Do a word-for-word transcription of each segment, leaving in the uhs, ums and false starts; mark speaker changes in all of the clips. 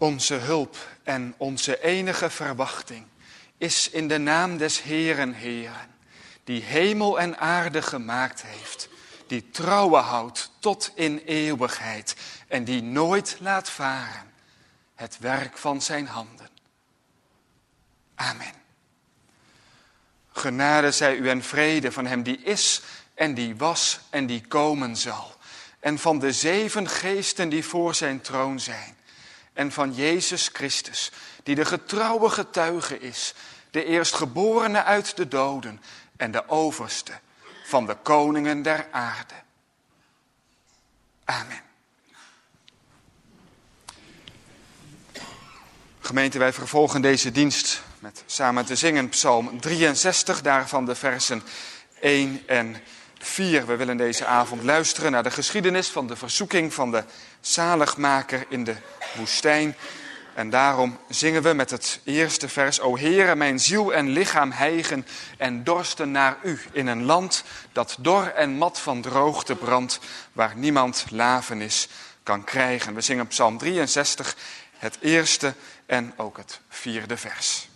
Speaker 1: Onze hulp en onze enige verwachting is in de naam des Heeren Heeren, die hemel en aarde gemaakt heeft, die trouwe houdt tot in eeuwigheid en die nooit laat varen het werk van zijn handen. Amen. Genade zij u en vrede van hem die is en die was en die komen zal, en van de zeven geesten die voor zijn troon zijn, en van Jezus Christus, die de getrouwe getuige is, de eerstgeborene uit de doden en de overste van de koningen der aarde. Amen. Gemeente, wij vervolgen deze dienst met samen te zingen Psalm drieënzestig, daarvan de versen één en vier. We willen deze avond luisteren naar de geschiedenis van de verzoeking van de zaligmaker in de woestijn. En daarom zingen we met het eerste vers: O Heere, mijn ziel en lichaam hijgen en dorsten naar u in een land dat dor en mat van droogte brandt, waar niemand lafenis kan krijgen. We zingen Psalm drieënzestig, het eerste en ook het vierde vers.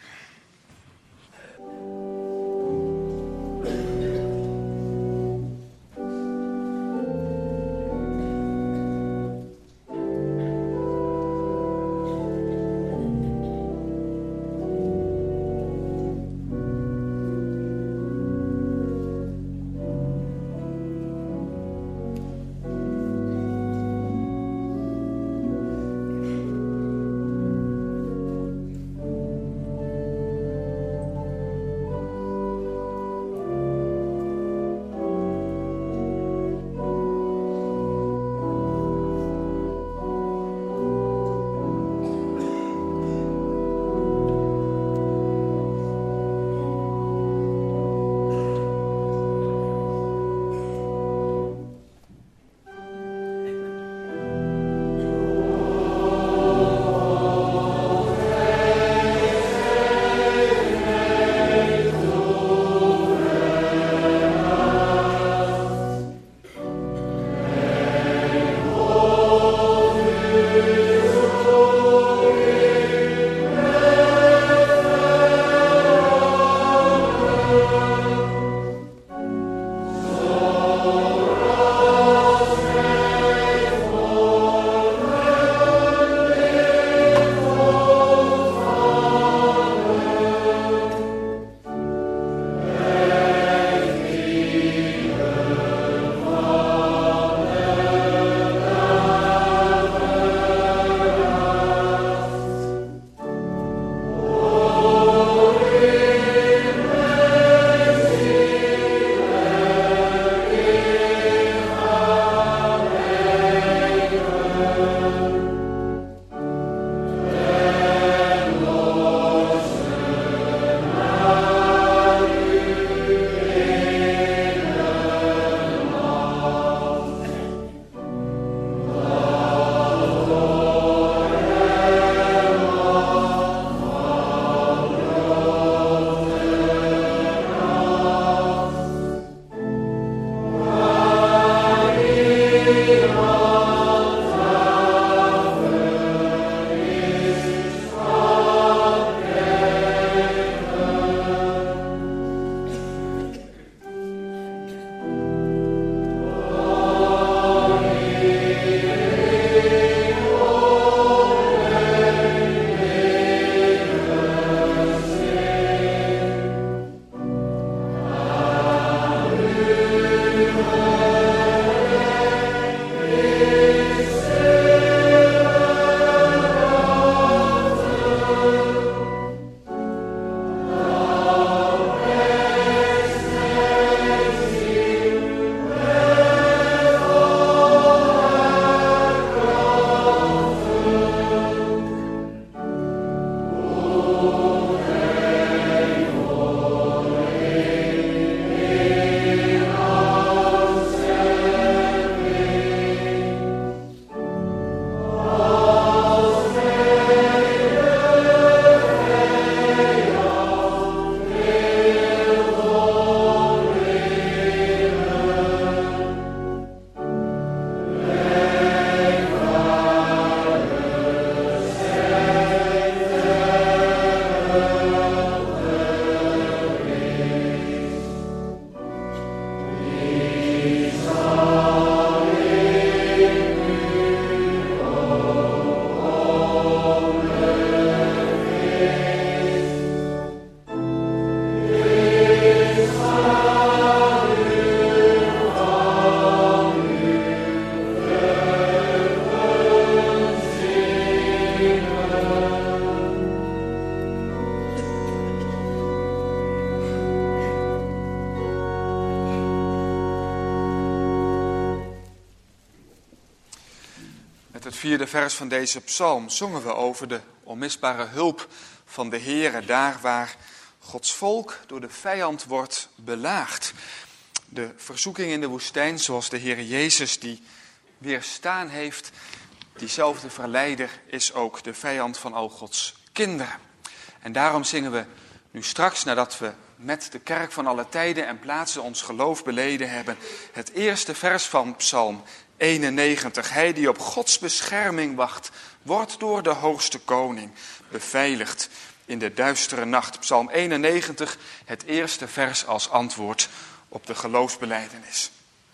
Speaker 1: het vierde vers van deze psalm zongen we over de onmisbare hulp van de Heere, daar waar Gods volk door de vijand wordt belaagd. De verzoeking in de woestijn, zoals de Heer Jezus die weerstaan heeft, diezelfde verleider is ook de vijand van al Gods kinderen. En daarom zingen we nu straks, nadat we met de kerk van alle tijden en plaatsen ons geloof beleden hebben, het eerste vers van Psalm eenennegentig. Hij die op Gods bescherming wacht, wordt door de hoogste koning beveiligd in de duistere nacht. Psalm eenennegentig, het eerste vers als antwoord op de geloofsbelijdenis.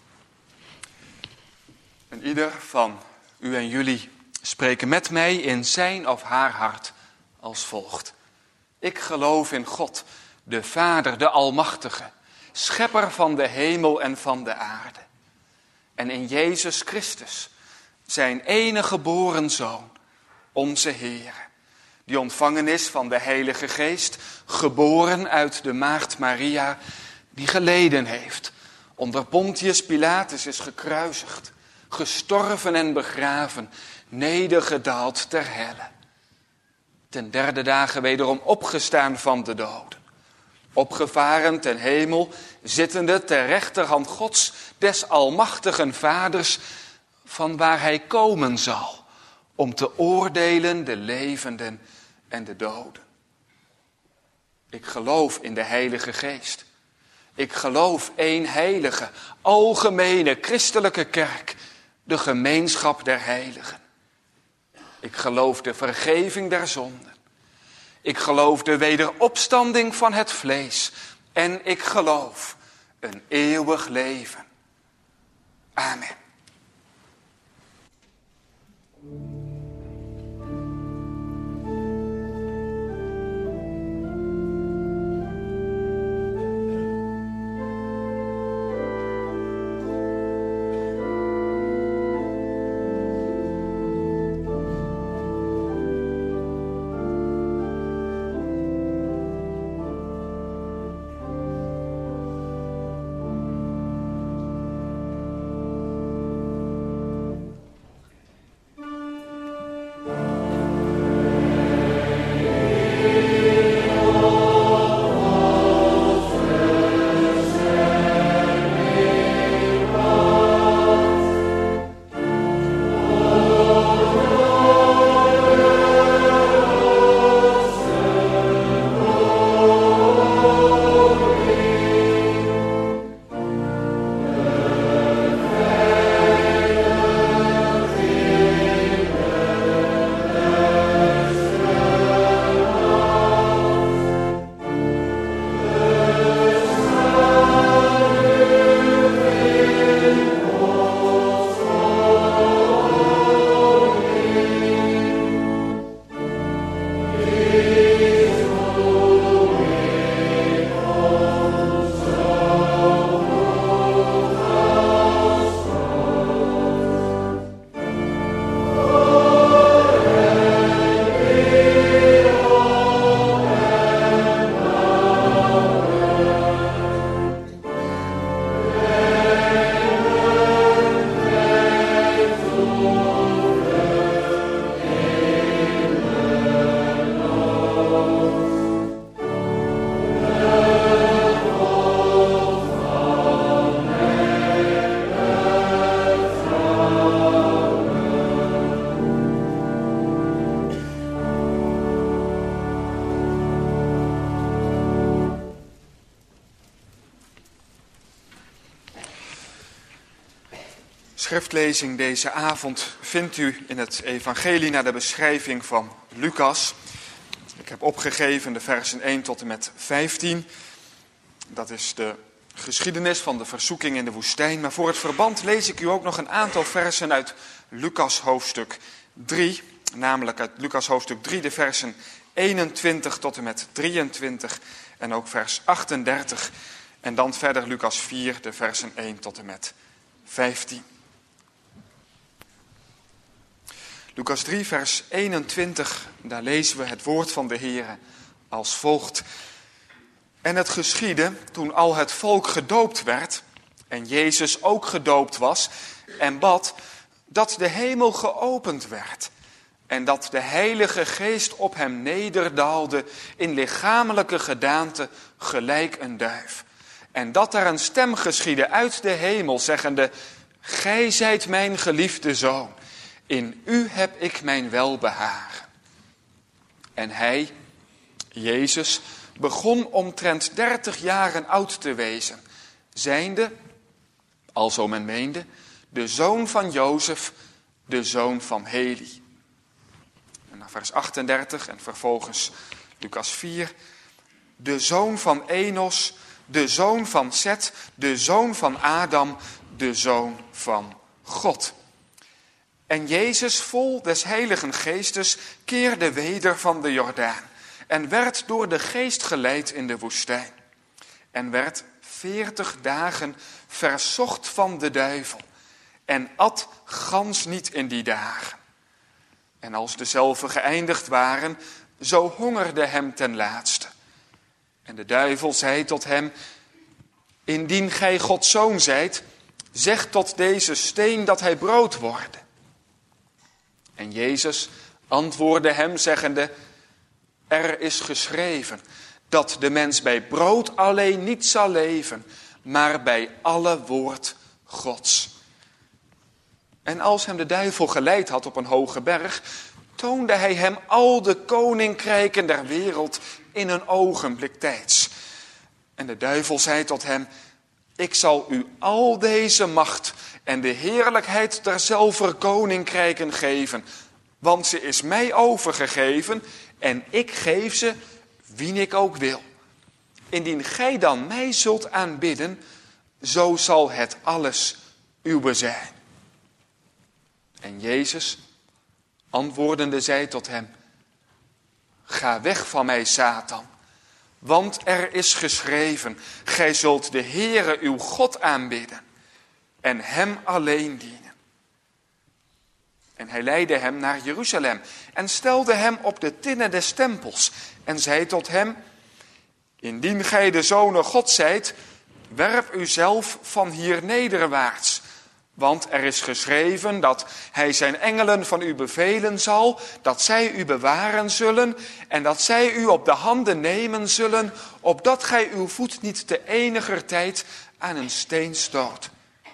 Speaker 1: En ieder van u en jullie spreken met mij in zijn of haar hart als volgt. Ik geloof in God, de Vader, de Almachtige, schepper van de hemel en van de aarde. En in Jezus Christus, zijn enige geboren Zoon, onze Heer, die ontvangen is van de Heilige Geest, geboren uit de maagd Maria, die geleden heeft, onder Pontius Pilatus is gekruisigd, gestorven en begraven, nedergedaald ter helle. Ten derde dagen wederom opgestaan van de doden. Opgevaren ten hemel, zittende ter rechterhand Gods, des almachtigen Vaders, van waar hij komen zal, om te oordelen de levenden en de doden. Ik geloof in de Heilige Geest. Ik geloof één heilige, algemene, christelijke kerk, de gemeenschap der heiligen. Ik geloof de vergeving der zonden. Ik geloof de wederopstanding van het vlees. En ik geloof een eeuwig leven. Amen. Schriftlezing deze avond vindt u in het evangelie naar de beschrijving van Lucas. Ik heb opgegeven de versen één tot en met vijftien. Dat is de geschiedenis van de verzoeking in de woestijn. Maar voor het verband lees ik u ook nog een aantal versen uit Lucas hoofdstuk drie. Namelijk uit Lucas hoofdstuk drie de versen eenentwintig tot en met drieëntwintig en ook vers achtendertig. En dan verder Lucas vier de versen één tot en met vijftien. Lucas drie, vers eenentwintig, daar lezen we het woord van de Heere als volgt. En het geschiedde, toen al het volk gedoopt werd, en Jezus ook gedoopt was, en bad, dat de hemel geopend werd en dat de Heilige Geest op hem nederdaalde in lichamelijke gedaante gelijk een duif. En dat er een stem geschiedde uit de hemel, zeggende: Gij zijt mijn geliefde zoon, in u heb ik mijn welbehagen. En hij, Jezus, begon omtrent dertig jaren oud te wezen, zijnde, alzo men meende, de zoon van Jozef, de zoon van Heli. En dan vers achtendertig en vervolgens Lucas vier. De zoon van Enos, de zoon van Set, de zoon van Adam, de zoon van God. En Jezus, vol des Heiligen Geestes, keerde weder van de Jordaan en werd door de Geest geleid in de woestijn. En werd veertig dagen verzocht van de duivel en at gans niet in die dagen. En als dezelve geëindigd waren, zo hongerde hem ten laatste. En de duivel zei tot hem: Indien gij Gods zoon zijt, zeg tot deze steen dat hij brood worde. En Jezus antwoordde hem zeggende: Er is geschreven dat de mens bij brood alleen niet zal leven, maar bij alle woord Gods. En als hem de duivel geleid had op een hoge berg, toonde hij hem al de koninkrijken der wereld in een ogenblik tijds. En de duivel zei tot hem: Ik zal u al deze macht en de heerlijkheid derzelfde koninkrijken geven, want ze is mij overgegeven en ik geef ze wie ik ook wil. Indien gij dan mij zult aanbidden, zo zal het alles uwe zijn. En Jezus, antwoordende, zei tot hem: Ga weg van mij, Satan, want er is geschreven: Gij zult de Heere uw God aanbidden en hem alleen dienen. En hij leidde hem naar Jeruzalem en stelde hem op de tinnen des tempels en zei tot hem: Indien gij de Zoon Gods zijt, werp u zelf van hier nederwaarts. Want er is geschreven dat hij zijn engelen van u bevelen zal, dat zij u bewaren zullen en dat zij u op de handen nemen zullen, opdat gij uw voet niet te eniger tijd aan een steen stoot.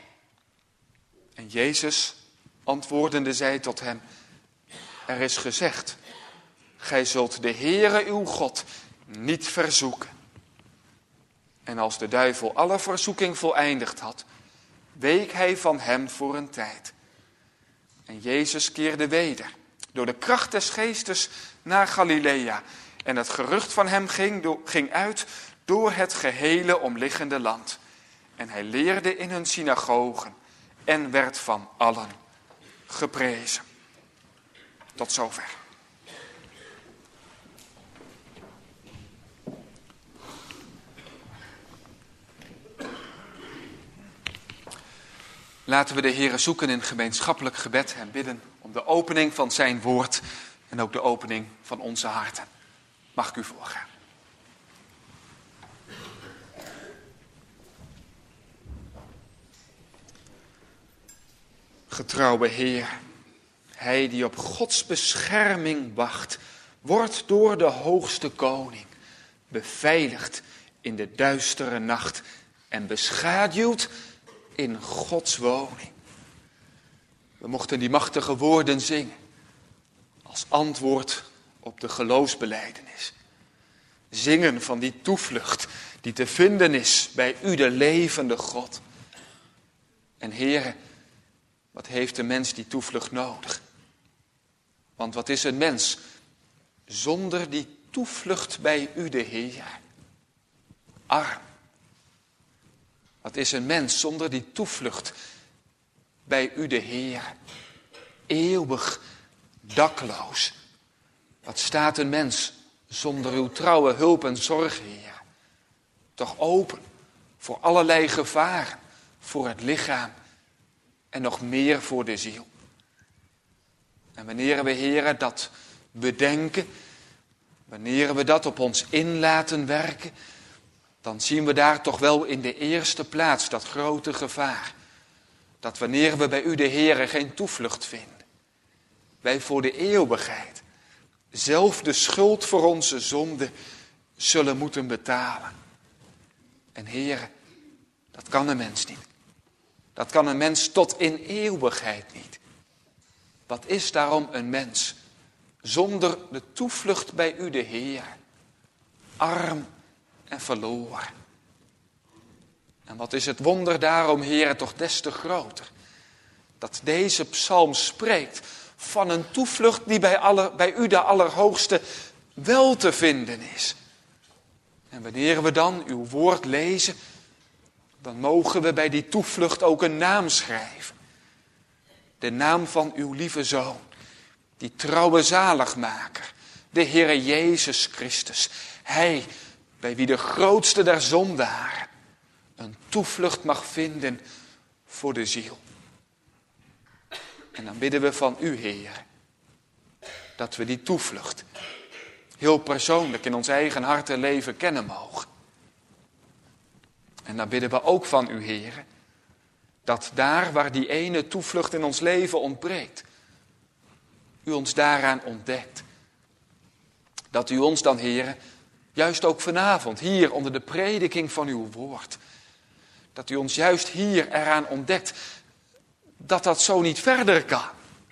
Speaker 1: En Jezus antwoordende zei tot hem: Er is gezegd: Gij zult de Heere uw God niet verzoeken. En als de duivel alle verzoeking voleindigd had, week hij van hem voor een tijd. En Jezus keerde weder, door de kracht des Geestes, naar Galilea. En het gerucht van hem ging, door, ging uit door het gehele omliggende land. En hij leerde in hun synagogen en werd van allen geprezen. Tot zover. Laten we de Heere zoeken in gemeenschappelijk gebed en bidden om de opening van zijn woord en ook de opening van onze harten. Mag ik u voorgaan. Getrouwe Heer, hij die op Gods bescherming wacht, wordt door de hoogste koning beveiligd in de duistere nacht en beschaduwd in Gods woning. We mochten die machtige woorden zingen als antwoord op de geloofsbelijdenis. Zingen van die toevlucht die te vinden is bij u, de levende God. En Heere, wat heeft de mens die toevlucht nodig? Want wat is een mens zonder die toevlucht bij u, de Heer? Arm. Wat is een mens zonder die toevlucht bij u, de Heer? Eeuwig dakloos. Wat staat een mens zonder uw trouwe hulp en zorg, Heer? Toch open voor allerlei gevaren, voor het lichaam en nog meer voor de ziel. En wanneer we, Heer, dat bedenken, wanneer we dat op ons in laten werken, dan zien we daar toch wel in de eerste plaats dat grote gevaar. Dat wanneer we bij u de Heere geen toevlucht vinden, wij voor de eeuwigheid zelf de schuld voor onze zonde zullen moeten betalen. En Heere, dat kan een mens niet. Dat kan een mens tot in eeuwigheid niet. Wat is daarom een mens zonder de toevlucht bij u de Heer? Arm en verloren. En wat is het wonder daarom, Heere, toch des te groter. Dat deze psalm spreekt van een toevlucht die bij, alle, bij u de Allerhoogste wel te vinden is. En wanneer we dan uw woord lezen, dan mogen we bij die toevlucht ook een naam schrijven. De naam van uw lieve Zoon, die trouwe zaligmaker, de Heere Jezus Christus. Hij, bij wie de grootste der zondaren een toevlucht mag vinden voor de ziel. En dan bidden we van u, Heer, dat we die toevlucht heel persoonlijk in ons eigen hart en leven kennen mogen. En dan bidden we ook van u, Heer, dat daar waar die ene toevlucht in ons leven ontbreekt, u ons daaraan ontdekt. Dat u ons dan, Heer, juist ook vanavond hier onder de prediking van uw woord, dat u ons juist hier eraan ontdekt dat dat zo niet verder kan.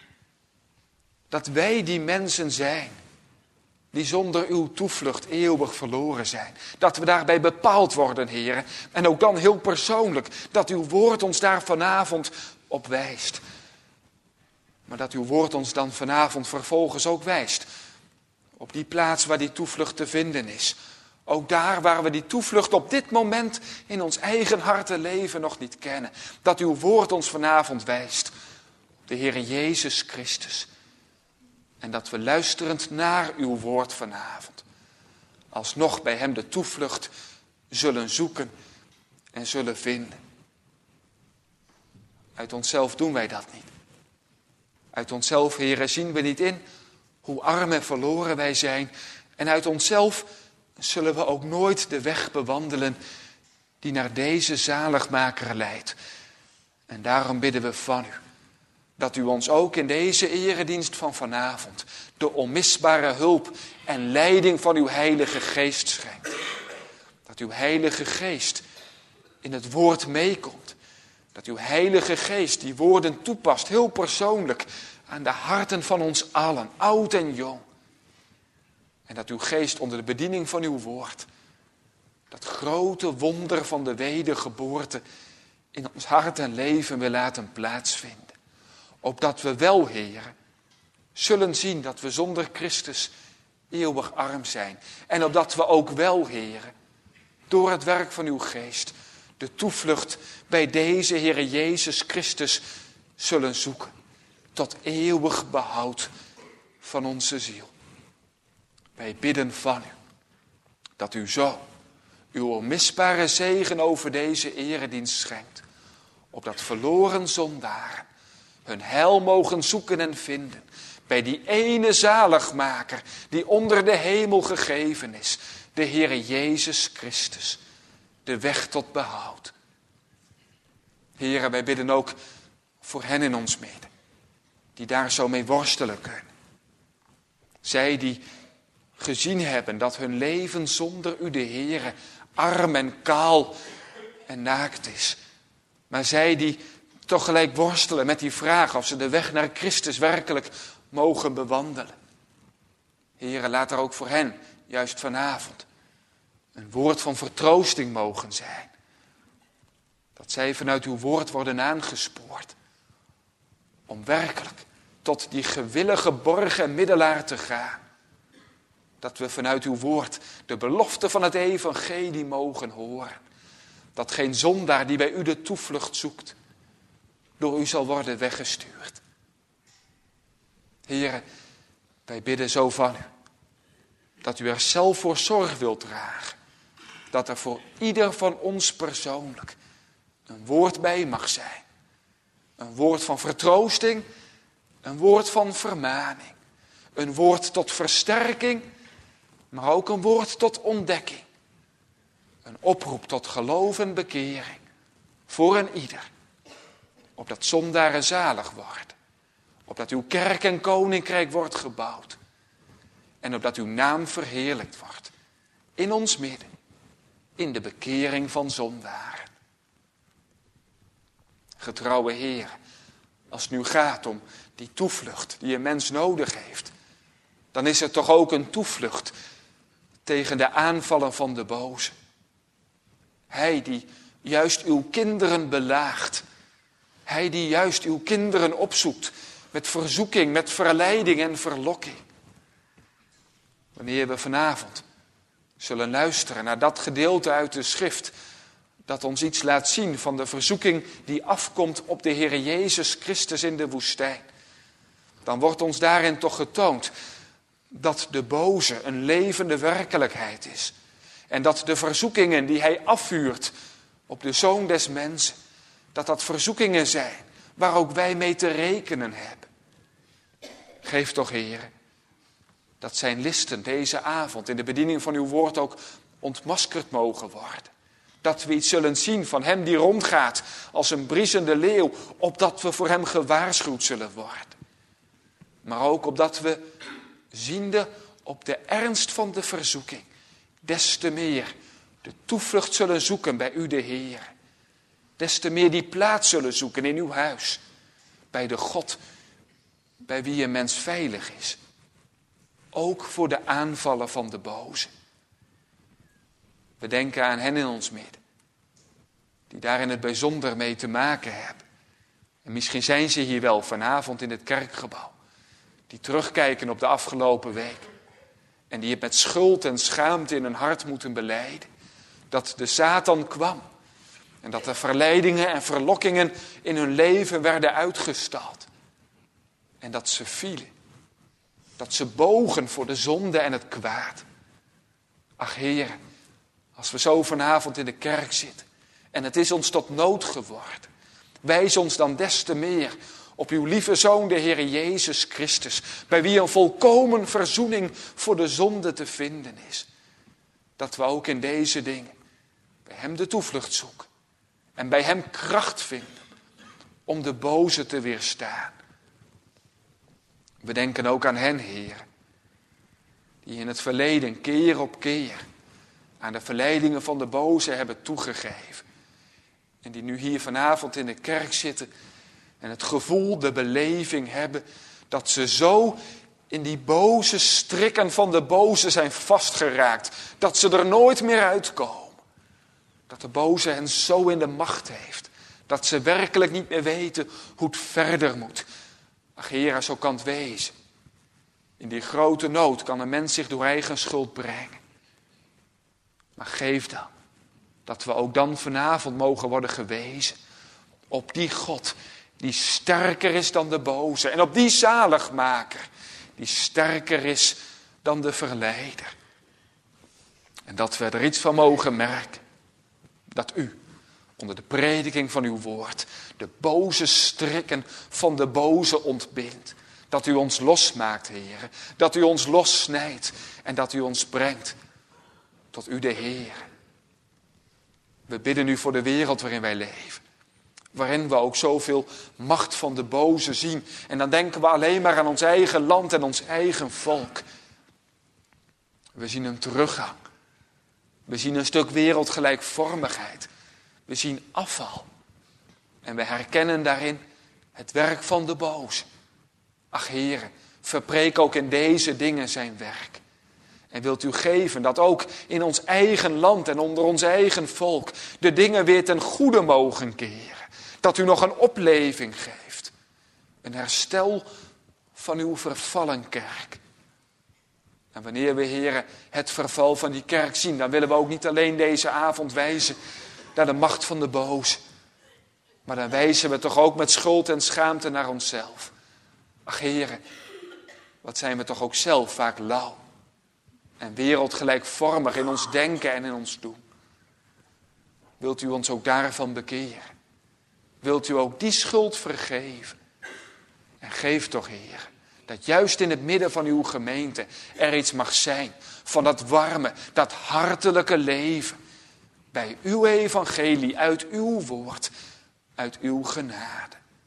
Speaker 1: Dat wij die mensen zijn die zonder uw toevlucht eeuwig verloren zijn. Dat we daarbij bepaald worden, Heer. En ook dan heel persoonlijk, dat uw woord ons daar vanavond op wijst. Maar dat uw woord ons dan vanavond vervolgens ook wijst op die plaats waar die toevlucht te vinden is. Ook daar waar we die toevlucht op dit moment in ons eigen hart en leven nog niet kennen. Dat uw woord ons vanavond wijst op de Heere Jezus Christus. En dat we luisterend naar uw woord vanavond alsnog bij hem de toevlucht zullen zoeken en zullen vinden. Uit onszelf doen wij dat niet. Uit onszelf, Heere, zien we niet in hoe arm en verloren wij zijn. En uit onszelf zullen we ook nooit de weg bewandelen die naar deze zaligmaker leidt. En daarom bidden we van u dat u ons ook in deze eredienst van vanavond de onmisbare hulp en leiding van uw Heilige Geest schenkt. Dat uw Heilige Geest in het woord meekomt. Dat uw Heilige Geest die woorden toepast, heel persoonlijk, aan de harten van ons allen, oud en jong. En dat uw Geest onder de bediening van uw woord dat grote wonder van de wedergeboorte in ons hart en leven wil laten plaatsvinden. Opdat we wel, Heer, zullen zien dat we zonder Christus eeuwig arm zijn. En opdat we ook wel, Heer, door het werk van uw Geest de toevlucht bij deze Heere Jezus Christus zullen zoeken. Tot eeuwig behoud van onze ziel. Wij bidden van u dat u zo uw onmisbare zegen over deze eredienst schenkt. Opdat verloren zondaren hun heil mogen zoeken en vinden bij die ene zaligmaker die onder de hemel gegeven is. De Heere Jezus Christus, de weg tot behoud. Heere, wij bidden ook voor hen in ons midden, die daar zo mee worstelen kunnen. Zij die gezien hebben dat hun leven zonder u, de Heere, arm en kaal en naakt is. Maar zij die toch gelijk worstelen met die vraag of ze de weg naar Christus werkelijk mogen bewandelen. Heere, laat er ook voor hen, juist vanavond, een woord van vertroosting mogen zijn. Dat zij vanuit uw woord worden aangespoord. Om werkelijk tot die gewillige borg en middelaar te gaan. Dat we vanuit uw woord de belofte van het evangelie mogen horen. Dat geen zondaar die bij u de toevlucht zoekt, door u zal worden weggestuurd. Heere, wij bidden zo van u, dat u er zelf voor zorg wilt dragen. Dat er voor ieder van ons persoonlijk een woord bij mag zijn. Een woord van vertroosting, een woord van vermaning. Een woord tot versterking, maar ook een woord tot ontdekking. Een oproep tot geloof en bekering voor een ieder. Opdat zondaren zalig worden. Opdat uw kerk en koninkrijk wordt gebouwd. En opdat uw naam verheerlijkt wordt. In ons midden. In de bekering van zondaren. Getrouwe Heer, als het nu gaat om die toevlucht die een mens nodig heeft, dan is het toch ook een toevlucht tegen de aanvallen van de boze. Hij die juist uw kinderen belaagt. Hij die juist uw kinderen opzoekt met verzoeking, met verleiding en verlokking. Wanneer we vanavond zullen luisteren naar dat gedeelte uit de schrift dat ons iets laat zien van de verzoeking die afkomt op de Heer Jezus Christus in de woestijn, dan wordt ons daarin toch getoond dat de boze een levende werkelijkheid is. En dat de verzoekingen die hij afvuurt op de Zoon des Mensen, dat dat verzoekingen zijn waar ook wij mee te rekenen hebben. Geef toch, Heer, dat zijn listen deze avond in de bediening van uw woord ook ontmaskerd mogen worden. Dat we iets zullen zien van hem die rondgaat als een briesende leeuw, opdat we voor hem gewaarschuwd zullen worden. Maar ook opdat we, ziende op de ernst van de verzoeking, des te meer de toevlucht zullen zoeken bij u de Heer. Des te meer die plaats zullen zoeken in uw huis. Bij de God, bij wie een mens veilig is. Ook voor de aanvallen van de boze. We denken aan hen in ons midden. Die daar in het bijzonder mee te maken hebben. En misschien zijn ze hier wel vanavond in het kerkgebouw. Die terugkijken op de afgelopen week. En die het met schuld en schaamte in hun hart moeten belijden. Dat de Satan kwam. En dat er verleidingen en verlokkingen in hun leven werden uitgestald. En dat ze vielen. Dat ze bogen voor de zonde en het kwaad. Ach Heer, als we zo vanavond in de kerk zitten. En het is ons tot nood geworden. Wijs ons dan des te meer op uw lieve Zoon, de Heer Jezus Christus. Bij wie een volkomen verzoening voor de zonde te vinden is. Dat we ook in deze dingen bij hem de toevlucht zoeken. En bij hem kracht vinden om de boze te weerstaan. We denken ook aan hen, Heer. Die in het verleden keer op keer aan de verleidingen van de boze hebben toegegeven. En die nu hier vanavond in de kerk zitten en het gevoel, de beleving hebben dat ze zo in die boze strikken van de boze zijn vastgeraakt. Dat ze er nooit meer uitkomen. Dat de boze hen zo in de macht heeft. Dat ze werkelijk niet meer weten hoe het verder moet. Ach Heer, zo kan het wezen. In die grote nood kan een mens zich door eigen schuld brengen. Maar geef dan dat we ook dan vanavond mogen worden gewezen op die God die sterker is dan de boze. En op die zaligmaker die sterker is dan de verleider. En dat we er iets van mogen merken. Dat u onder de prediking van uw woord de boze strikken van de boze ontbindt. Dat u ons losmaakt, Heer. Dat u ons lossnijdt en dat u ons brengt tot u de Heer. We bidden u voor de wereld waarin wij leven. Waarin we ook zoveel macht van de boze zien. En dan denken we alleen maar aan ons eigen land en ons eigen volk. We zien een teruggang. We zien een stuk wereldgelijkvormigheid. We zien afval. En we herkennen daarin het werk van de boze. Ach Heere, verpreek ook in deze dingen zijn werk. En wilt u geven dat ook in ons eigen land en onder ons eigen volk de dingen weer ten goede mogen keren. Dat u nog een opleving geeft. Een herstel van uw vervallen kerk. En wanneer we, Heere, het verval van die kerk zien, dan willen we ook niet alleen deze avond wijzen naar de macht van de boze. Maar dan wijzen we toch ook met schuld en schaamte naar onszelf. Ach Heere, wat zijn we toch ook zelf vaak lauw. En wereldgelijkvormig in ons denken en in ons doen. Wilt u ons ook daarvan bekeren? Wilt u ook die schuld vergeven? En geef toch, Heer, dat juist in het midden van uw gemeente er iets mag zijn van dat warme, dat hartelijke leven. Bij uw evangelie, uit uw woord, uit uw genade.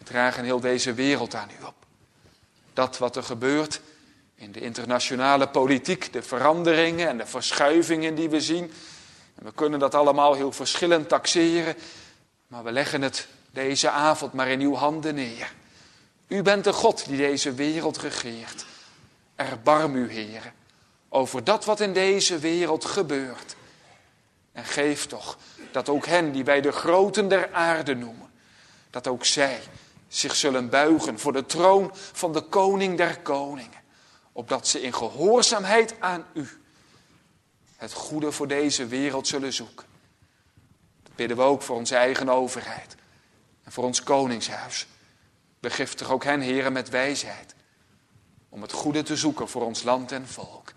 Speaker 1: dragen heel deze wereld aan u op. Dat wat er gebeurt in de internationale politiek, de veranderingen en de verschuivingen die we zien. En we kunnen dat allemaal heel verschillend taxeren, maar we leggen het deze avond maar in uw handen neer. U bent de God die deze wereld regeert. Erbarm u, Heere, over dat wat in deze wereld gebeurt. En geef toch dat ook hen die wij de groten der aarde noemen, dat ook zij zich zullen buigen voor de troon van de koning der koningen. Opdat ze in gehoorzaamheid aan u het goede voor deze wereld zullen zoeken. Dat bidden we ook voor onze eigen overheid en voor ons koningshuis. Begiftig ook hen, Heere, met wijsheid om het goede te zoeken voor ons land en volk.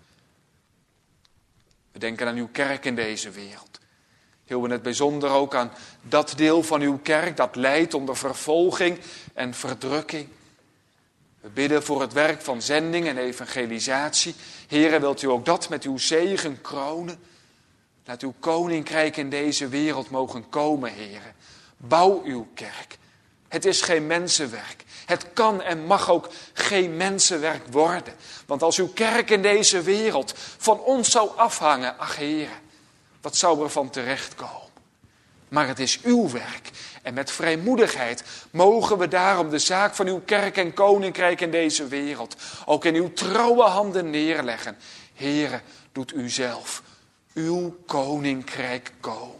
Speaker 1: We denken aan uw kerk in deze wereld. Heel in het bijzonder ook aan dat deel van uw kerk dat lijdt onder vervolging en verdrukking. We bidden voor het werk van zending en evangelisatie. Heere, wilt u ook dat met uw zegen kronen? Laat uw koninkrijk in deze wereld mogen komen, Heere. Bouw uw kerk. Het is geen mensenwerk. Het kan en mag ook geen mensenwerk worden. Want als uw kerk in deze wereld van ons zou afhangen, ach Heere, wat zou er van terechtkomen? Maar het is uw werk. En met vrijmoedigheid mogen we daarom de zaak van uw kerk en koninkrijk in deze wereld ook in uw trouwe handen neerleggen. Heere, doet u zelf uw koninkrijk komen.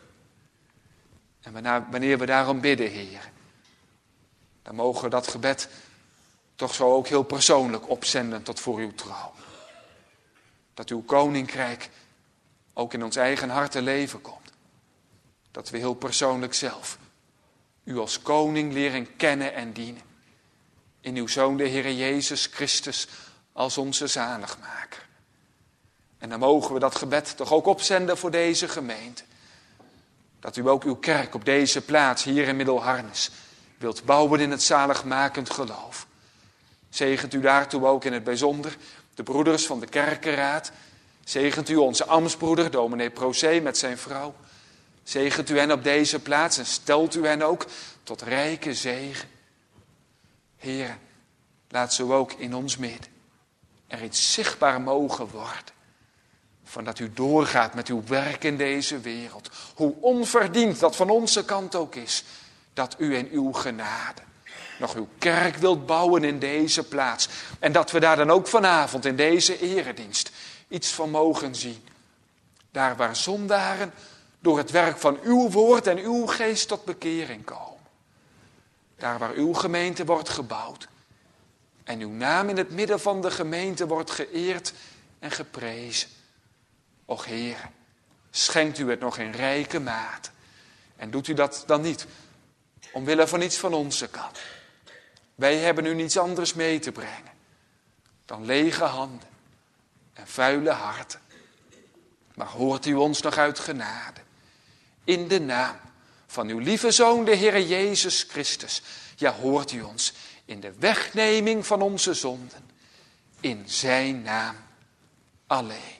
Speaker 1: En wanneer we daarom bidden, Heere, dan mogen we dat gebed toch zo ook heel persoonlijk opzenden tot voor uw troon. Dat uw koninkrijk ook in ons eigen hart te leven komt. Dat we heel persoonlijk zelf u als koning leren kennen en dienen. In uw Zoon, de Heere Jezus Christus, als onze zaligmaker. En dan mogen we dat gebed toch ook opzenden voor deze gemeente. Dat u ook uw kerk op deze plaats, hier in Middelharnis, wilt bouwen in het zaligmakend geloof. Zegent u daartoe ook in het bijzonder de broeders van de kerkenraad. Zegent u onze ambtsbroeder, dominee Procé, met zijn vrouw. Zegent u hen op deze plaats en stelt u hen ook tot rijke zegen. Heere, laat zo ook in ons midden er iets zichtbaar mogen worden. Van dat u doorgaat met uw werk in deze wereld. Hoe onverdiend dat van onze kant ook is. Dat u in uw genade nog uw kerk wilt bouwen in deze plaats. En dat we daar dan ook vanavond in deze eredienst iets van mogen zien. Daar waar zondaren door het werk van uw woord en uw geest tot bekering komen. Daar waar uw gemeente wordt gebouwd. En uw naam in het midden van de gemeente wordt geëerd en geprezen. Och Heere, schenkt u het nog in rijke mate. En doet u dat dan niet omwille van iets van onze kant. Wij hebben u niets anders mee te brengen dan lege handen en vuile harten. Maar hoort u ons nog uit genade. In de naam van uw lieve Zoon, de Heere Jezus Christus. Ja, hoort u ons in de wegneming van onze zonden. In zijn naam alleen.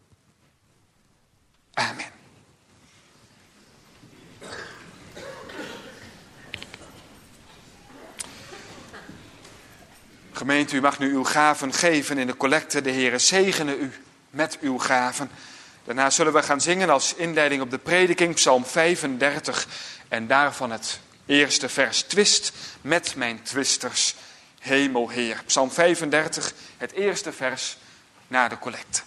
Speaker 1: Amen. Gemeente, u mag nu uw gaven geven in de collecte. De Heere zegene u met uw gaven. Daarna zullen we gaan zingen als inleiding op de prediking, Psalm vijfendertig. En daarvan het eerste vers. Twist met mijn twisters, Hemelheer. Psalm vijfendertig, het eerste vers na de collecte.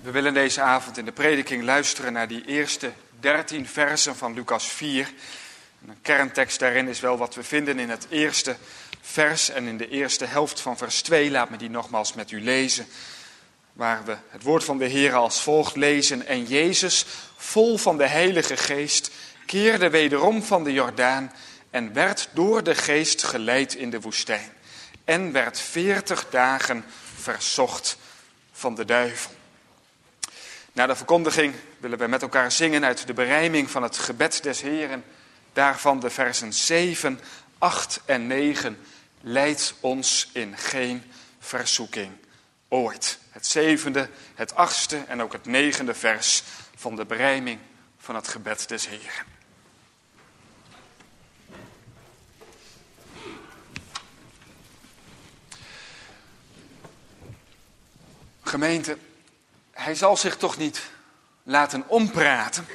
Speaker 1: We willen deze avond in de prediking luisteren naar die eerste dertien versen van Lucas vier. En een kerntekst daarin is wel wat we vinden in het eerste vers en in de eerste helft van vers twee. Laat me die nogmaals met u lezen. Waar we het woord van de Heer als volgt lezen. En Jezus, vol van de Heilige Geest, keerde wederom van de Jordaan en werd door de Geest geleid in de woestijn. En werd veertig dagen verzocht van de duivel. Na de verkondiging willen we met elkaar zingen uit de berijming van het gebed des Heeren. Daarvan de versen zeven, acht en negen. Leid ons in geen verzoeking ooit. Het zevende, het achtste en ook het negende vers van de berijming van het gebed des Heeren. Gemeente, hij zal zich toch niet laten ompraten.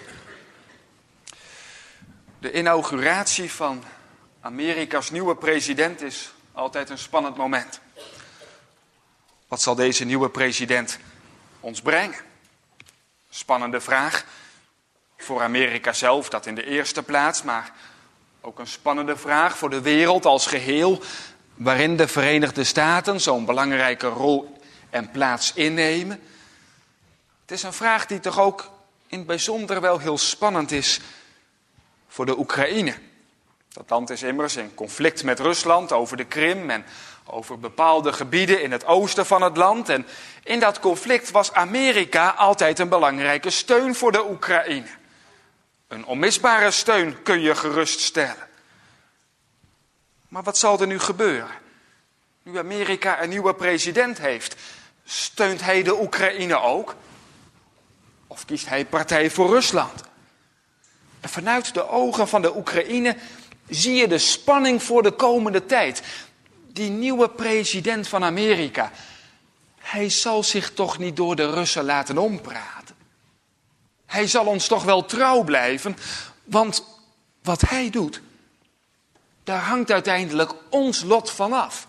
Speaker 1: De inauguratie van Amerika's nieuwe president is altijd een spannend moment. Wat zal deze nieuwe president ons brengen? Spannende vraag voor Amerika zelf, dat in de eerste plaats, maar ook een spannende vraag voor de wereld als geheel, waarin de Verenigde Staten zo'n belangrijke rol en plaats innemen. Het is een vraag die toch ook in het bijzonder wel heel spannend is voor de Oekraïne. Dat land is immers in conflict met Rusland over de Krim en over bepaalde gebieden in het oosten van het land. En in dat conflict was Amerika altijd een belangrijke steun voor de Oekraïne. Een onmisbare steun kun je geruststellen. Maar wat zal er nu gebeuren? Nu Amerika een nieuwe president heeft, steunt hij de Oekraïne ook? Of kiest hij partij voor Rusland? En vanuit de ogen van de Oekraïne zie je de spanning voor de komende tijd. Die nieuwe president van Amerika, hij zal zich toch niet door de Russen laten ompraten. Hij zal ons toch wel trouw blijven, want wat hij doet, daar hangt uiteindelijk ons lot van af.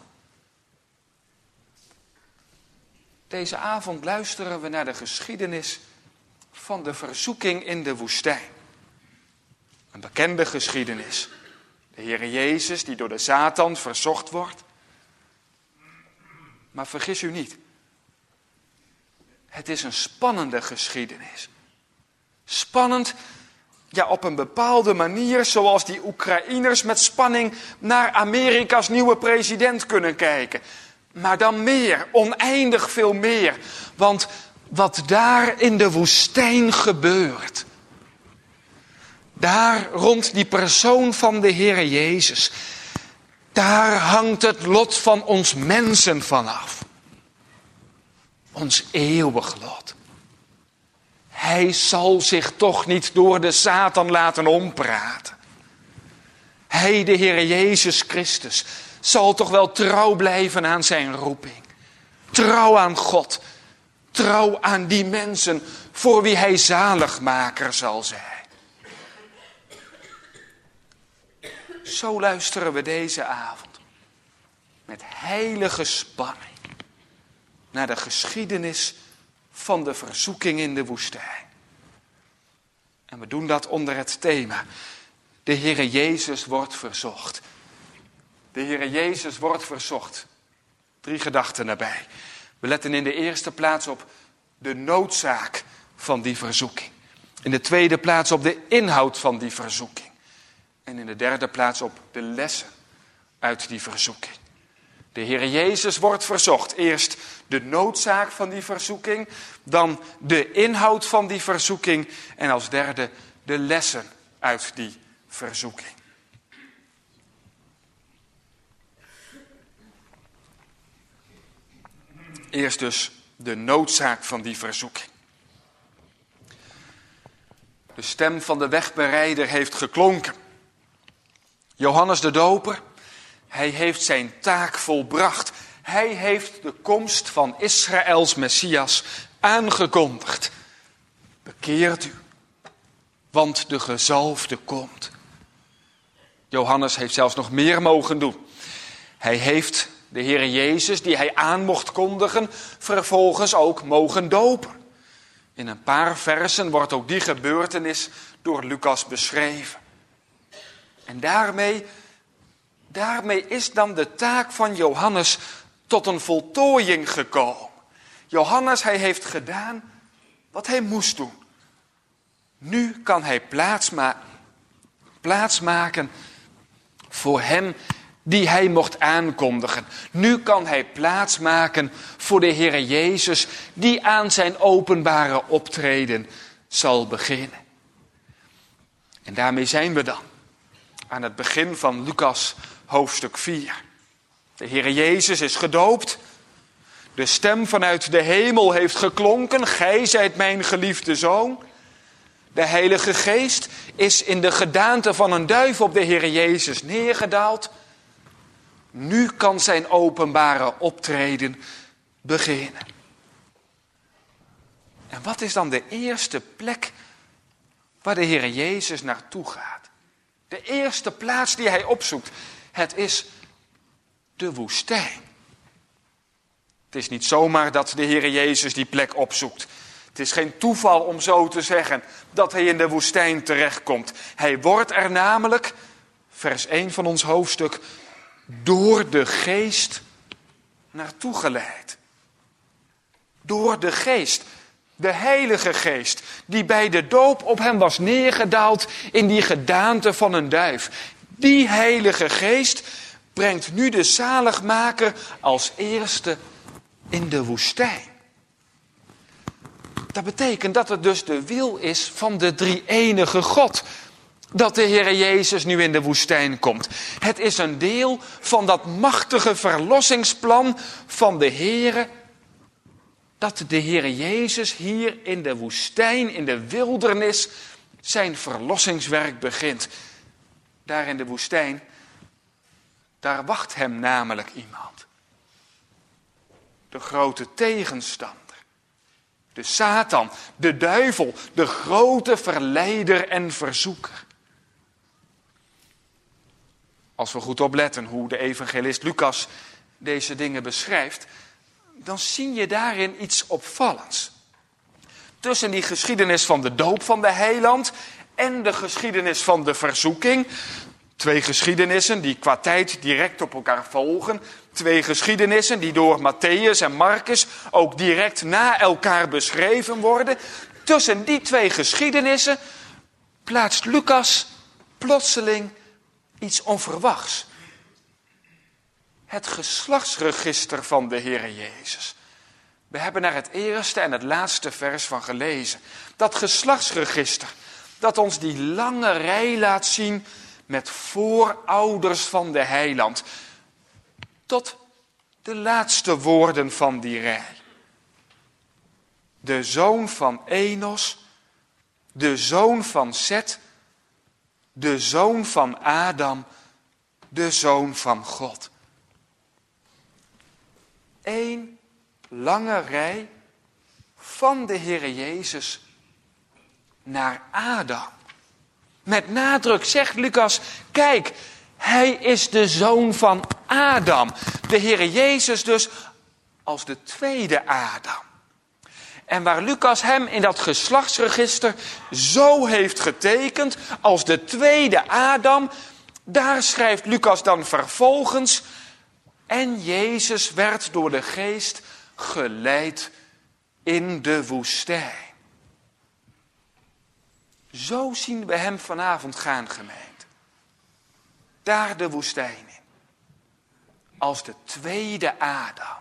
Speaker 1: Deze avond luisteren we naar de geschiedenis van de verzoeking in de woestijn. Een bekende geschiedenis. De Heere Jezus die door de Satan verzocht wordt. Maar vergis u niet. Het is een spannende geschiedenis. Spannend, ja op een bepaalde manier, zoals die Oekraïners met spanning naar Amerika's nieuwe president kunnen kijken. Maar dan meer, oneindig veel meer. Want wat daar in de woestijn gebeurt, daar rond die persoon van de Heere Jezus, daar hangt het lot van ons mensen vanaf. Ons eeuwig lot. Hij zal zich toch niet door de Satan laten ompraten. Hij, de Heere Jezus Christus, zal toch wel trouw blijven aan zijn roeping. Trouw aan God. Trouw aan die mensen voor wie hij zaligmaker zal zijn. Zo luisteren we deze avond met heilige spanning naar de geschiedenis van de verzoeking in de woestijn. En we doen dat onder het thema: de Heere Jezus wordt verzocht. De Heere Jezus wordt verzocht. Drie gedachten daarbij. We letten in de eerste plaats op de noodzaak van die verzoeking. In de tweede plaats op de inhoud van die verzoeking. En in de derde plaats op de lessen uit die verzoeking. De Heere Jezus wordt verzocht. Eerst de noodzaak van die verzoeking. Dan de inhoud van die verzoeking. En als derde de lessen uit die verzoeking. Eerst dus de noodzaak van die verzoeking. De stem van de wegbereider heeft geklonken. Johannes de Doper, hij heeft zijn taak volbracht. Hij heeft de komst van Israëls Messias aangekondigd. Bekeert u, want de gezalfde komt. Johannes heeft zelfs nog meer mogen doen. Hij heeft de Heere Jezus, die hij aan mocht kondigen, vervolgens ook mogen dopen. In een paar versen wordt ook die gebeurtenis door Lucas beschreven. En daarmee, daarmee is dan de taak van Johannes tot een voltooiing gekomen. Johannes, hij heeft gedaan wat hij moest doen. Nu kan hij plaatsma- plaatsmaken voor hem die hij mocht aankondigen. Nu kan hij plaatsmaken voor de Heere Jezus die aan zijn openbare optreden zal beginnen. En daarmee zijn we dan aan het begin van Lucas hoofdstuk vier. De Heere Jezus is gedoopt. De stem vanuit de hemel heeft geklonken. Gij zijt mijn geliefde zoon. De Heilige Geest is in de gedaante van een duif op de Heere Jezus neergedaald. Nu kan zijn openbare optreden beginnen. En wat is dan de eerste plek waar de Heere Jezus naartoe gaat? De eerste plaats die hij opzoekt. Het is de woestijn. Het is niet zomaar dat de Heere Jezus die plek opzoekt. Het is geen toeval om zo te zeggen dat hij in de woestijn terechtkomt. Hij wordt er namelijk, vers één van ons hoofdstuk, door de Geest naartoe geleid. Door de Geest, de Heilige Geest, die bij de doop op hem was neergedaald in die gedaante van een duif. Die Heilige Geest brengt nu de zaligmaker als eerste in de woestijn. Dat betekent dat het dus de wil is van de drie-enige God dat de Heere Jezus nu in de woestijn komt. Het is een deel van dat machtige verlossingsplan van de Heere, dat de Heere Jezus hier in de woestijn, in de wildernis, zijn verlossingswerk begint. Daar in de woestijn, daar wacht hem namelijk iemand. De grote tegenstander. De Satan, de duivel, de grote verleider en verzoeker. Als we goed opletten hoe de evangelist Lucas deze dingen beschrijft, dan zie je daarin iets opvallends. Tussen die geschiedenis van de doop van de heiland en de geschiedenis van de verzoeking. Twee geschiedenissen die qua tijd direct op elkaar volgen. Twee geschiedenissen die door Matthäus en Marcus ook direct na elkaar beschreven worden. Tussen die twee geschiedenissen plaatst Lucas plotseling iets onverwachts. Het geslachtsregister van de Heere Jezus. We hebben naar het eerste en het laatste vers van gelezen. Dat geslachtsregister dat ons die lange rij laat zien met voorouders van de heiland. Tot de laatste woorden van die rij. De zoon van Enos, de zoon van Set, de zoon van Adam, de zoon van God. Eén lange rij van de Heere Jezus naar Adam. Met nadruk zegt Lucas, kijk, hij is de zoon van Adam. De Heere Jezus dus als de tweede Adam. En waar Lucas hem in dat geslachtsregister zo heeft getekend als de tweede Adam, daar schrijft Lucas dan vervolgens, en Jezus werd door de Geest geleid in de woestijn. Zo zien we hem vanavond gaan, gemeente. Daar de woestijn in. Als de tweede Adam.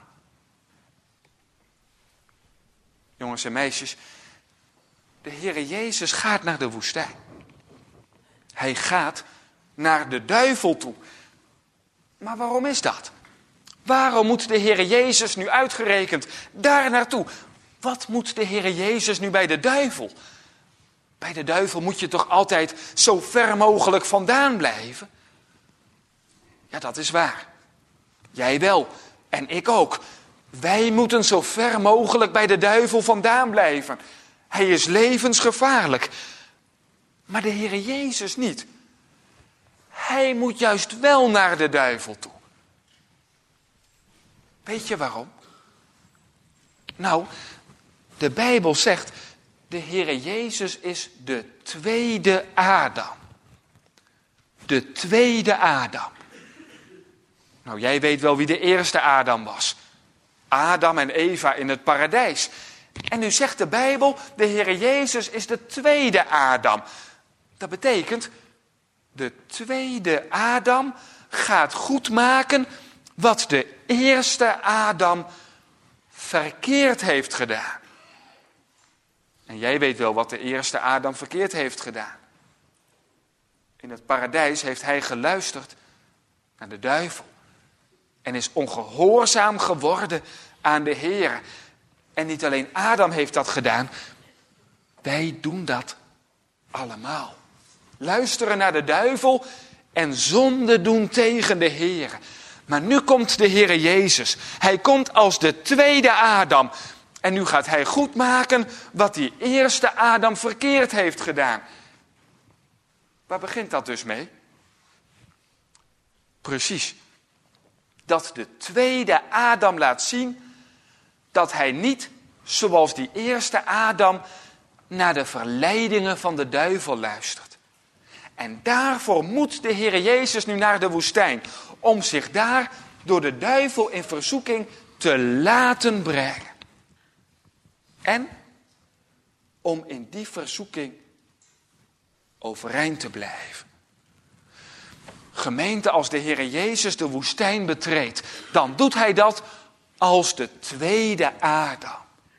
Speaker 1: Jongens en meisjes, de Heere Jezus gaat naar de woestijn. Hij gaat naar de duivel toe. Maar waarom is dat? Waarom moet de Heere Jezus nu uitgerekend daar naartoe? Wat moet de Heere Jezus nu bij de duivel? Bij de duivel moet je toch altijd zo ver mogelijk vandaan blijven? Ja, dat is waar. Jij wel en ik ook. Wij moeten zo ver mogelijk bij de duivel vandaan blijven. Hij is levensgevaarlijk. Maar de Heere Jezus niet. Hij moet juist wel naar de duivel toe. Weet je waarom? Nou, de Bijbel zegt De Heere Jezus is de tweede Adam. De tweede Adam. Nou, jij weet wel wie de eerste Adam was. Adam en Eva in het paradijs. En nu zegt de Bijbel, de Heere Jezus is de tweede Adam. Dat betekent, de tweede Adam gaat goedmaken wat de eerste Adam verkeerd heeft gedaan. En jij weet wel wat de eerste Adam verkeerd heeft gedaan. In het paradijs heeft hij geluisterd naar de duivel. En is ongehoorzaam geworden aan de Heer. En niet alleen Adam heeft dat gedaan. Wij doen dat allemaal. Luisteren naar de duivel en zonde doen tegen de Heer. Maar nu komt de Heere Jezus. Hij komt als de tweede Adam. En nu gaat hij goedmaken wat die eerste Adam verkeerd heeft gedaan. Waar begint dat dus mee? Precies. Dat de tweede Adam laat zien dat hij niet, zoals die eerste Adam, naar de verleidingen van de duivel luistert. En daarvoor moet de Heere Jezus nu naar de woestijn, om zich daar door de duivel in verzoeking te laten brengen. En om in die verzoeking overeind te blijven. Gemeente, als de Heere Jezus de woestijn betreedt, dan doet hij dat als de tweede Adam.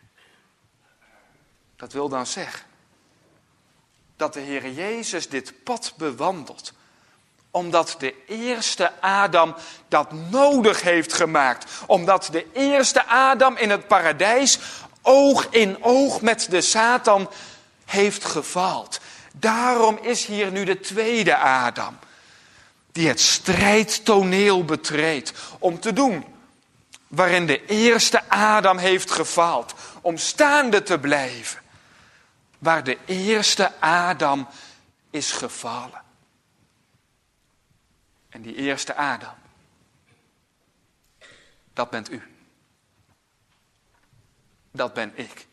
Speaker 1: Dat wil dan zeggen dat de Heere Jezus dit pad bewandelt, omdat de eerste Adam dat nodig heeft gemaakt. Omdat de eerste Adam in het paradijs oog in oog met de Satan heeft gefaald. Daarom is hier nu de tweede Adam, die het strijdtoneel betreedt om te doen waarin de eerste Adam heeft gefaald. Om staande te blijven waar de eerste Adam is gevallen. En die eerste Adam, dat bent u. Dat ben ik.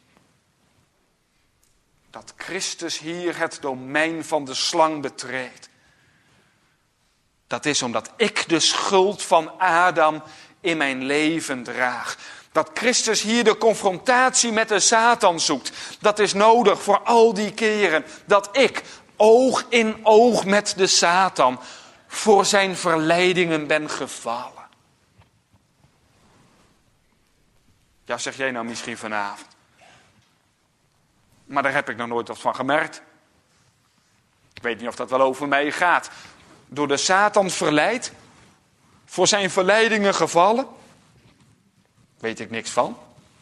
Speaker 1: Dat Christus hier het domein van de slang betreedt. Dat is omdat ik de schuld van Adam in mijn leven draag. Dat Christus hier de confrontatie met de Satan zoekt. Dat is nodig voor al die keren dat ik oog in oog met de Satan voor zijn verleidingen ben gevallen. Ja, zeg jij nou misschien vanavond. Maar daar heb ik nog nooit wat van gemerkt. Ik weet niet of dat wel over mij gaat. Door de Satan verleid, voor zijn verleidingen gevallen. Weet ik niks van.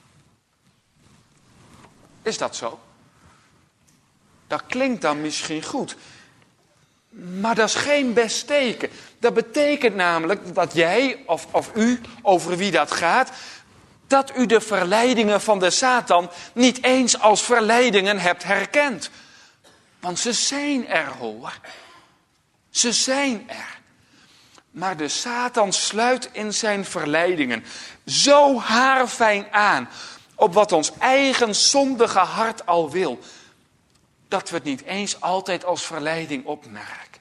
Speaker 1: Is dat zo? Dat klinkt dan misschien goed. Maar dat is geen best teken. Dat betekent namelijk dat jij of, of u, over wie dat gaat, dat u de verleidingen van de Satan niet eens als verleidingen hebt herkend. Want ze zijn er, hoor. Ze zijn er. Maar de Satan sluit in zijn verleidingen zo haarfijn aan op wat ons eigen zondige hart al wil, dat we het niet eens altijd als verleiding opmerken.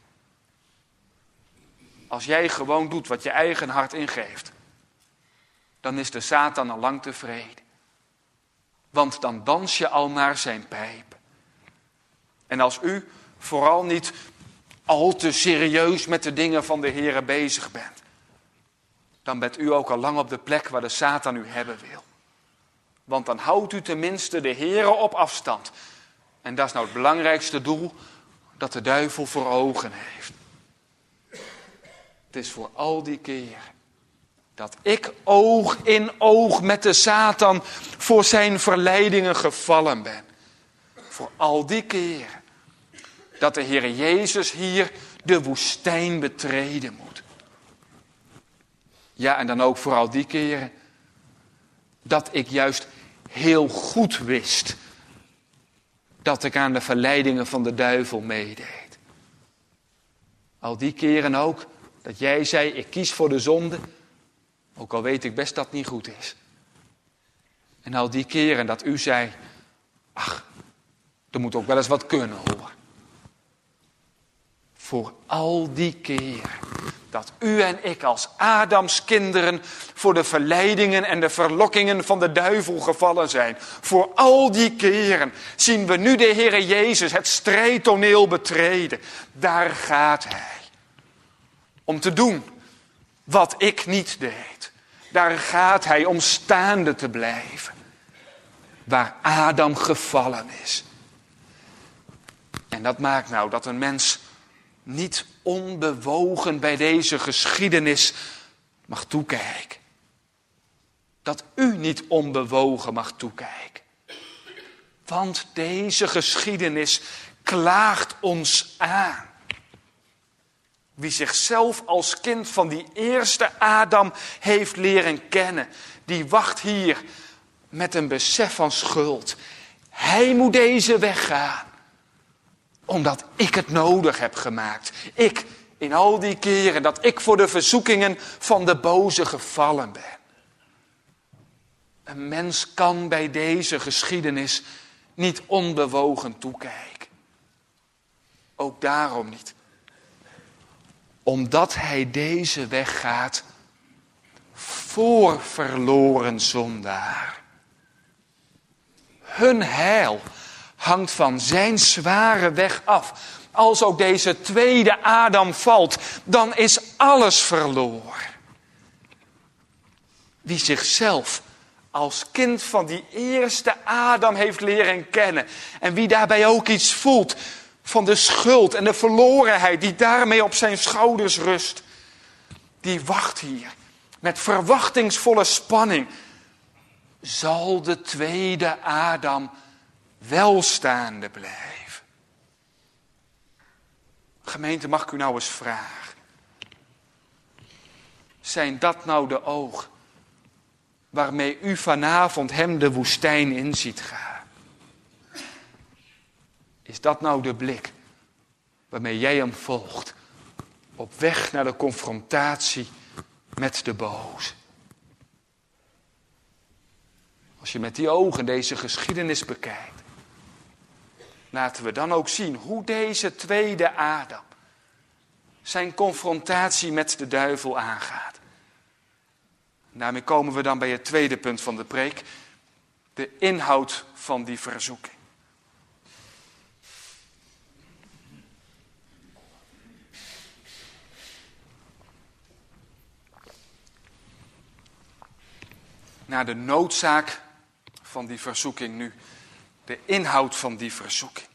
Speaker 1: Als jij gewoon doet wat je eigen hart ingeeft, dan is de Satan al lang tevreden. Want dan dans je al naar zijn pijp. En als u vooral niet al te serieus met de dingen van de Heere bezig bent, dan bent u ook al lang op de plek waar de Satan u hebben wil. Want dan houdt u tenminste de Heere op afstand. En dat is nou het belangrijkste doel dat de duivel voor ogen heeft. Het is voor al die keren dat ik oog in oog met de Satan voor zijn verleidingen gevallen ben. Voor al die keren dat de Heere Jezus hier de woestijn betreden moet. Ja, en dan ook voor al die keren dat ik juist heel goed wist dat ik aan de verleidingen van de duivel meedeed. Al die keren ook dat jij zei, ik kies voor de zonde, ook al weet ik best dat het niet goed is. En al die keren dat u zei, ach, Er moet ook wel eens wat kunnen, hoor. Voor al die keren dat u en ik als Adams kinderen voor de verleidingen en de verlokkingen van de duivel gevallen zijn. Voor al die keren zien we nu de Heere Jezus het strijdtoneel betreden. Daar gaat hij. Om te doen wat ik niet deed. Daar gaat hij om staande te blijven. Waar Adam gevallen is. En dat maakt nou dat een mens niet onbewogen bij deze geschiedenis mag toekijken. Dat u niet onbewogen mag toekijken. Want deze geschiedenis klaagt ons aan. Wie zichzelf als kind van die eerste Adam heeft leren kennen, die wacht hier met een besef van schuld. Hij moet deze weg gaan. Omdat ik het nodig heb gemaakt. Ik, in al die keren dat ik voor de verzoekingen van de boze gevallen ben. Een mens kan bij deze geschiedenis niet onbewogen toekijken. Ook daarom niet. Omdat hij deze weg gaat voor verloren zondaar. Hun heil hangt van zijn zware weg af. Als ook deze tweede Adam valt, dan is alles verloren. Wie zichzelf als kind van die eerste Adam heeft leren kennen. En wie daarbij ook iets voelt van de schuld en de verlorenheid die daarmee op zijn schouders rust. Die wacht hier met verwachtingsvolle spanning. Zal de tweede Adam wel staande blijven? Gemeente, mag ik u nou eens vragen. Zijn dat nou de ogen waarmee u vanavond hem de woestijn in ziet gaan? Is dat nou de blik waarmee jij hem volgt op weg naar de confrontatie met de boze? Als je met die ogen deze geschiedenis bekijkt, laten we dan ook zien hoe deze tweede Adam zijn confrontatie met de duivel aangaat. En daarmee komen we dan bij het tweede punt van de preek, de inhoud van die verzoeking. Naar de noodzaak van die verzoeking nu. De inhoud van die verzoeking.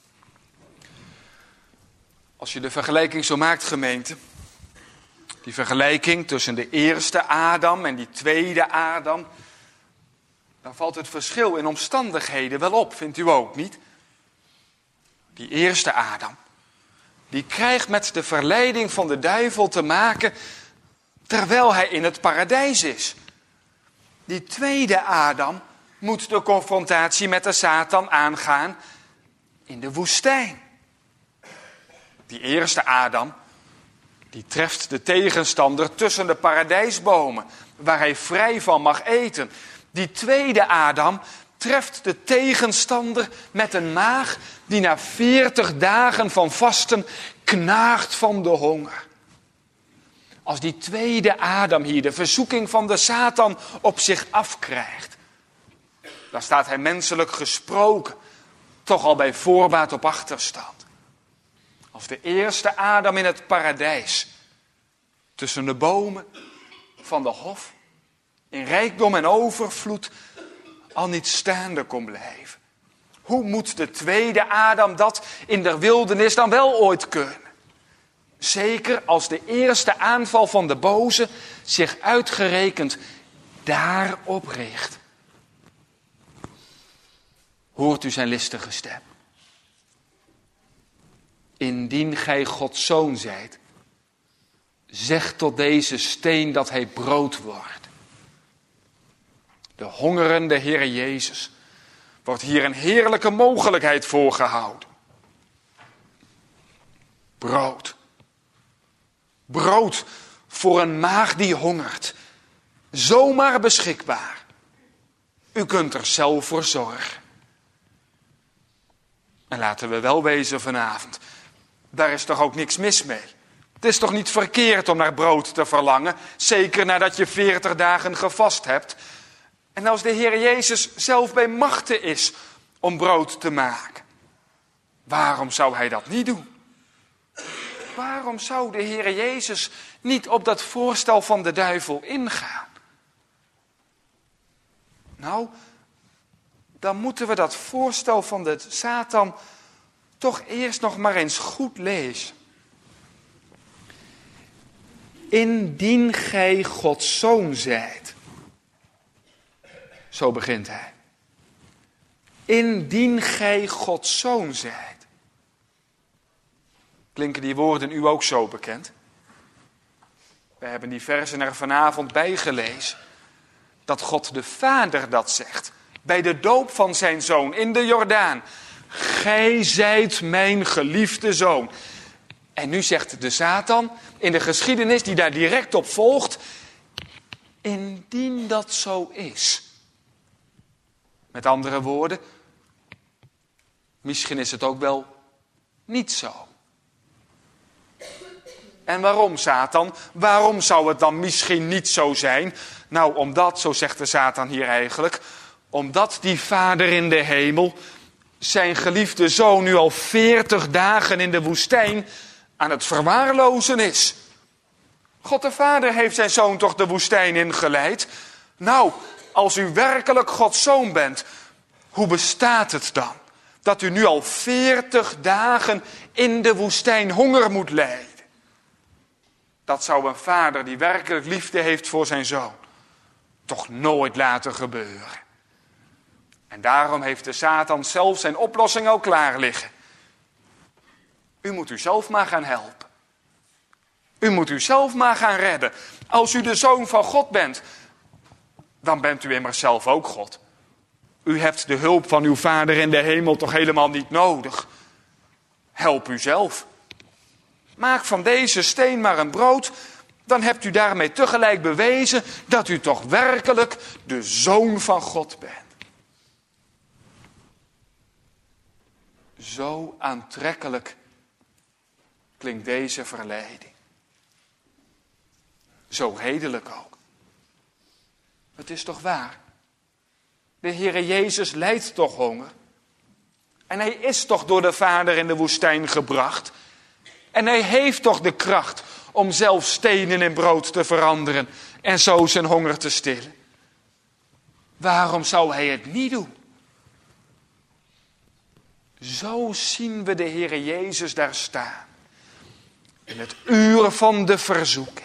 Speaker 1: Als je de vergelijking zo maakt, gemeente. Die vergelijking tussen de eerste Adam en die tweede Adam. Dan valt het verschil in omstandigheden wel op, vindt u ook niet? Die eerste Adam. Die krijgt met de verleiding van de duivel te maken terwijl hij in het paradijs is. Die tweede Adam moet de confrontatie met de Satan aangaan in de woestijn. Die eerste Adam, die treft de tegenstander tussen de paradijsbomen, waar hij vrij van mag eten. Die tweede Adam treft de tegenstander met een maag die na veertig dagen van vasten knaagt van de honger. Als die tweede Adam hier de verzoeking van de Satan op zich afkrijgt, dan staat hij menselijk gesproken toch al bij voorbaat op achterstand. Als de eerste Adam in het paradijs, tussen de bomen van de hof, in rijkdom en overvloed, al niet staande kon blijven. Hoe moet de tweede Adam dat in de wildernis dan wel ooit kunnen? Zeker als de eerste aanval van de boze zich uitgerekend daarop richt. Hoort u zijn listige stem? Indien gij Gods zoon zijt, zeg tot deze steen dat hij brood wordt. De hongerende Heere Jezus wordt hier een heerlijke mogelijkheid voorgehouden. Brood. Brood voor een maag die hongert. Zomaar beschikbaar. U kunt er zelf voor zorgen. En laten we wel wezen vanavond, daar is toch ook niks mis mee. Het is toch niet verkeerd om naar brood te verlangen, zeker nadat je veertig dagen gevast hebt. En als de Heer Jezus zelf bij machten is om brood te maken, waarom zou hij dat niet doen? Waarom zou de Heer Jezus niet op dat voorstel van de duivel ingaan? Nou, dan moeten we dat voorstel van de Satan toch eerst nog maar eens goed lezen. Indien gij Gods zoon zijt. Zo begint hij. Indien gij Gods zoon zijt. Klinken die woorden u ook zo bekend? We hebben die versen er vanavond bij gelezen. Dat God de Vader dat zegt. Bij de doop van zijn zoon in de Jordaan. Gij zijt mijn geliefde zoon. En nu zegt de Satan in de geschiedenis die daar direct op volgt. Indien dat zo is. Met andere woorden. Misschien is het ook wel niet zo. En waarom, Satan? Waarom zou het dan misschien niet zo zijn? Nou, omdat, zo zegt de Satan hier eigenlijk, omdat die Vader in de hemel zijn geliefde zoon nu al veertig dagen in de woestijn aan het verwaarlozen is. God de Vader heeft zijn zoon toch de woestijn ingeleid? Nou, als u werkelijk Gods zoon bent, hoe bestaat het dan dat u nu al veertig dagen in de woestijn honger moet lijden? Dat zou een vader die werkelijk liefde heeft voor zijn zoon toch nooit laten gebeuren. En daarom heeft de Satan zelf zijn oplossing al klaar liggen. U moet u zelf maar gaan helpen. U moet u zelf maar gaan redden. Als u de zoon van God bent, dan bent u immers zelf ook God. U hebt de hulp van uw Vader in de hemel toch helemaal niet nodig. Help u zelf. Maak van deze steen maar een brood, dan hebt u daarmee tegelijk bewezen dat u toch werkelijk de zoon van God bent. Zo aantrekkelijk klinkt deze verleiding. Zo redelijk ook. Het is toch waar? De Heere Jezus lijdt toch honger? En hij is toch door de Vader in de woestijn gebracht? En hij heeft toch de kracht om zelf stenen in brood te veranderen en zo zijn honger te stillen? Waarom zou hij het niet doen? Zo zien we de Heere Jezus daar staan. In het uur van de verzoeking.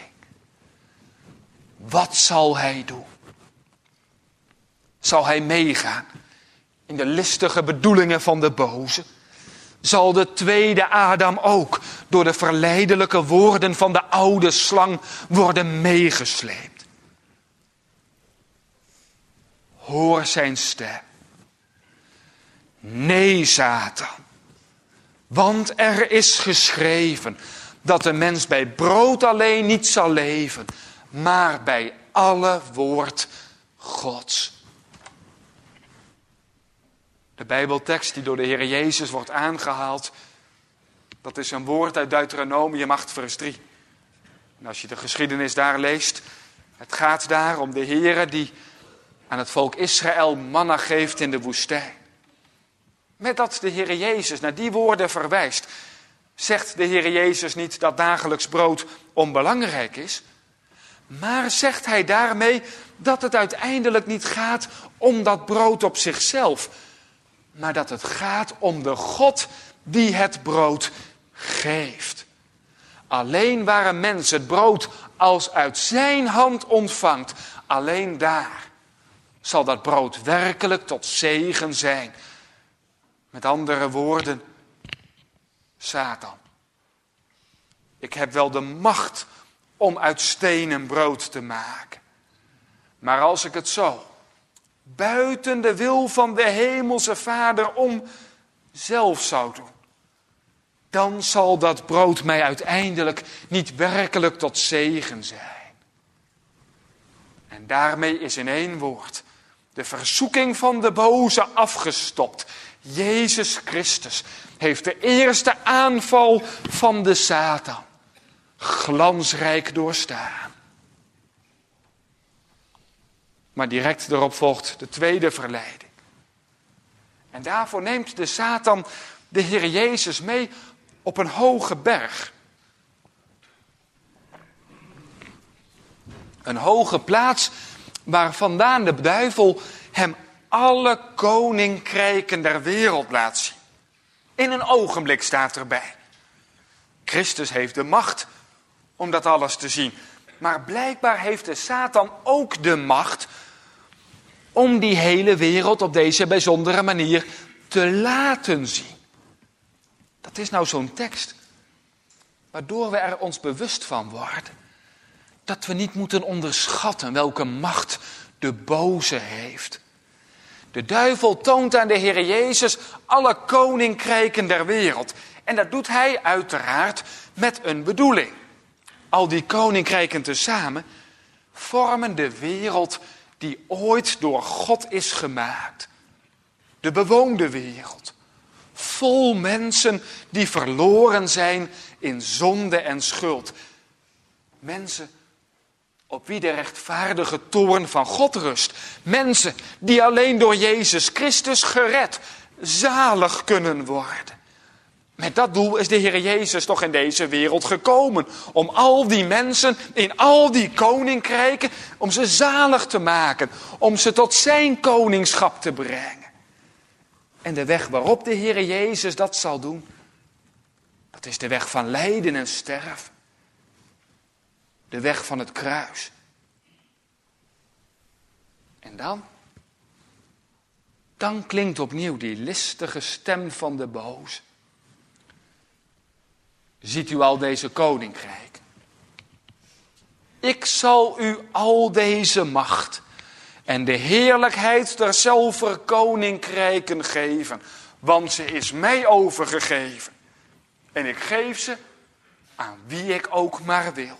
Speaker 1: Wat zal hij doen? Zal hij meegaan in de listige bedoelingen van de boze? Zal de tweede Adam ook door de verleidelijke woorden van de oude slang worden meegesleept? Hoor zijn stem. Nee, Satan. Want er is geschreven dat de mens bij brood alleen niet zal leven, maar bij alle woord Gods. De Bijbeltekst die door de Heer Jezus wordt aangehaald, dat is een woord uit Deuteronomium acht vers drie. En als je de geschiedenis daar leest, het gaat daar om de Heer die aan het volk Israël manna geeft in de woestijn. Met dat de Heer Jezus naar die woorden verwijst, zegt de Heer Jezus niet dat dagelijks brood onbelangrijk is, maar zegt hij daarmee dat het uiteindelijk niet gaat om dat brood op zichzelf, maar dat het gaat om de God die het brood geeft. Alleen waar een mens het brood als uit zijn hand ontvangt, alleen daar zal dat brood werkelijk tot zegen zijn. Met andere woorden, Satan, ik heb wel de macht om uit stenen brood te maken. Maar als ik het zo, buiten de wil van de hemelse Vader om zelf zou doen, dan zal dat brood mij uiteindelijk niet werkelijk tot zegen zijn. En daarmee is in één woord de verzoeking van de boze afgestopt. Jezus Christus heeft de eerste aanval van de Satan glansrijk doorstaan. Maar direct erop volgt de tweede verleiding. En daarvoor neemt de Satan de Heer Jezus mee op een hoge berg. Een hoge plaats waar vandaan de duivel hem alle koninkrijken der wereld laat zien. In een ogenblik staat erbij. Christus heeft de macht om dat alles te zien. Maar blijkbaar heeft de Satan ook de macht om die hele wereld op deze bijzondere manier te laten zien. Dat is nou zo'n tekst waardoor we er ons bewust van worden dat we niet moeten onderschatten welke macht de boze heeft. De duivel toont aan de Heer Jezus alle koninkrijken der wereld. En dat doet hij uiteraard met een bedoeling. Al die koninkrijken tezamen vormen de wereld die ooit door God is gemaakt. De bewoonde wereld. Vol mensen die verloren zijn in zonde en schuld. Mensen op wie de rechtvaardige toorn van God rust. Mensen die alleen door Jezus Christus gered, zalig kunnen worden. Met dat doel is de Heer Jezus toch in deze wereld gekomen. Om al die mensen in al die koninkrijken, om ze zalig te maken. Om ze tot zijn koningschap te brengen. En de weg waarop de Heer Jezus dat zal doen, dat is de weg van lijden en sterven. De weg van het kruis. En dan? Dan klinkt opnieuw die listige stem van de boze. Ziet u al deze koninkrijk? Ik zal u al deze macht en de heerlijkheid derzelfde koninkrijken geven, want ze is mij overgegeven. En ik geef ze aan wie ik ook maar wil.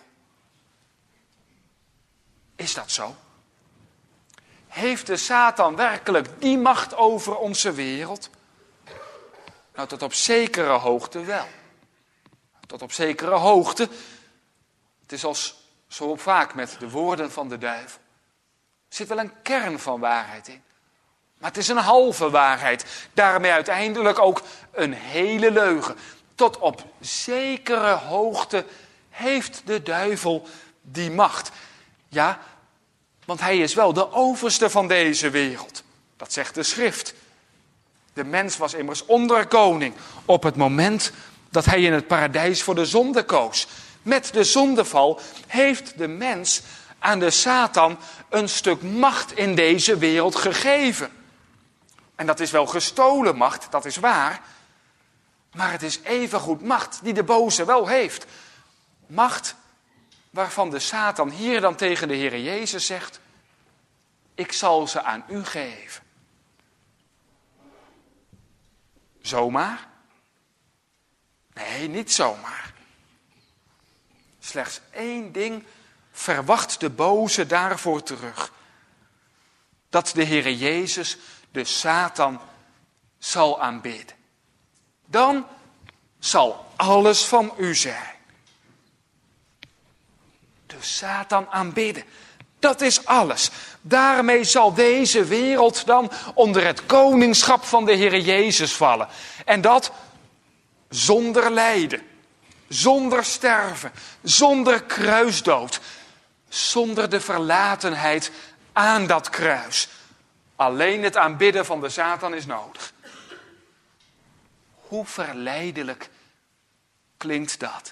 Speaker 1: Is dat zo? Heeft de Satan werkelijk die macht over onze wereld? Nou, tot op zekere hoogte wel. Tot op zekere hoogte. Het is als zo vaak met de woorden van de duivel. Er zit wel een kern van waarheid in. Maar het is een halve waarheid. Daarmee uiteindelijk ook een hele leugen. Tot op zekere hoogte heeft de duivel die macht. Ja, want hij is wel de overste van deze wereld. Dat zegt de schrift. De mens was immers onderkoning op het moment dat hij in het paradijs voor de zonde koos. Met de zondeval heeft de mens aan de Satan een stuk macht in deze wereld gegeven. En dat is wel gestolen macht, dat is waar. Maar het is evengoed macht die de boze wel heeft. Macht waarvan de Satan hier dan tegen de Heer Jezus zegt: ik zal ze aan u geven. Zomaar? Nee, niet zomaar. Slechts één ding verwacht de boze daarvoor terug. Dat de Heer Jezus de Satan zal aanbidden. Dan zal alles van u zijn. De Satan aanbidden. Dat is alles. Daarmee zal deze wereld dan onder het koningschap van de Heer Jezus vallen. En dat zonder lijden, zonder sterven, zonder kruisdood, zonder de verlatenheid aan dat kruis. Alleen het aanbidden van de Satan is nodig. Hoe verleidelijk klinkt dat?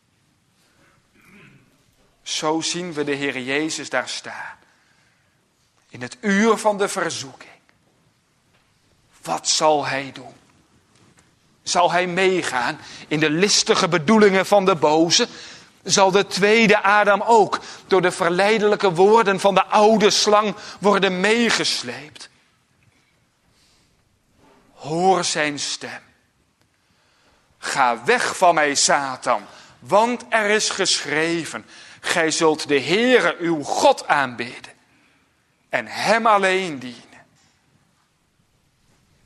Speaker 1: Zo zien we de Heer Jezus daar staan. In het uur van de verzoeking. Wat zal hij doen? Zal hij meegaan in de listige bedoelingen van de boze? Zal de tweede Adam ook door de verleidelijke woorden van de oude slang worden meegesleept? Hoor zijn stem. Ga weg van mij, Satan, want er is geschreven: gij zult de Heere uw God aanbidden en hem alleen dienen.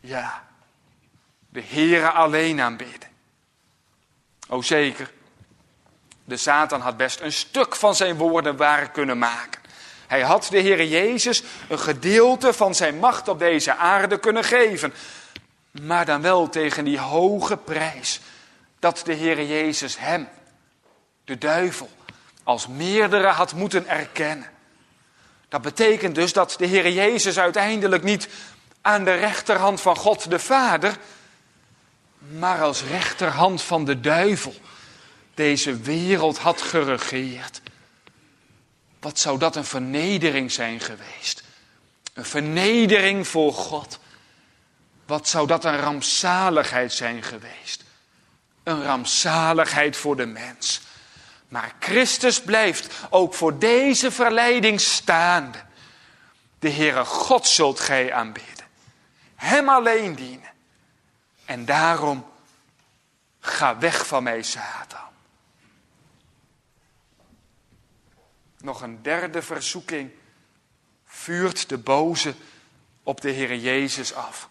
Speaker 1: Ja, de Heere alleen aanbidden. O zeker, de Satan had best een stuk van zijn woorden waar kunnen maken. Hij had de Heere Jezus een gedeelte van zijn macht op deze aarde kunnen geven. Maar dan wel tegen die hoge prijs dat de Heere Jezus hem, de duivel, als meerdere had moeten erkennen. Dat betekent dus dat de Heere Jezus uiteindelijk niet aan de rechterhand van God de Vader, maar als rechterhand van de duivel deze wereld had geregeerd. Wat zou dat een vernedering zijn geweest? Een vernedering voor God. Wat zou dat een rampzaligheid zijn geweest? Een rampzaligheid voor de mens. Maar Christus blijft ook voor deze verleiding staande. De Heere God zult gij aanbidden. Hem alleen dienen. En daarom, ga weg van mij, Satan. Nog een derde verzoeking vuurt de boze op de Heere Jezus af.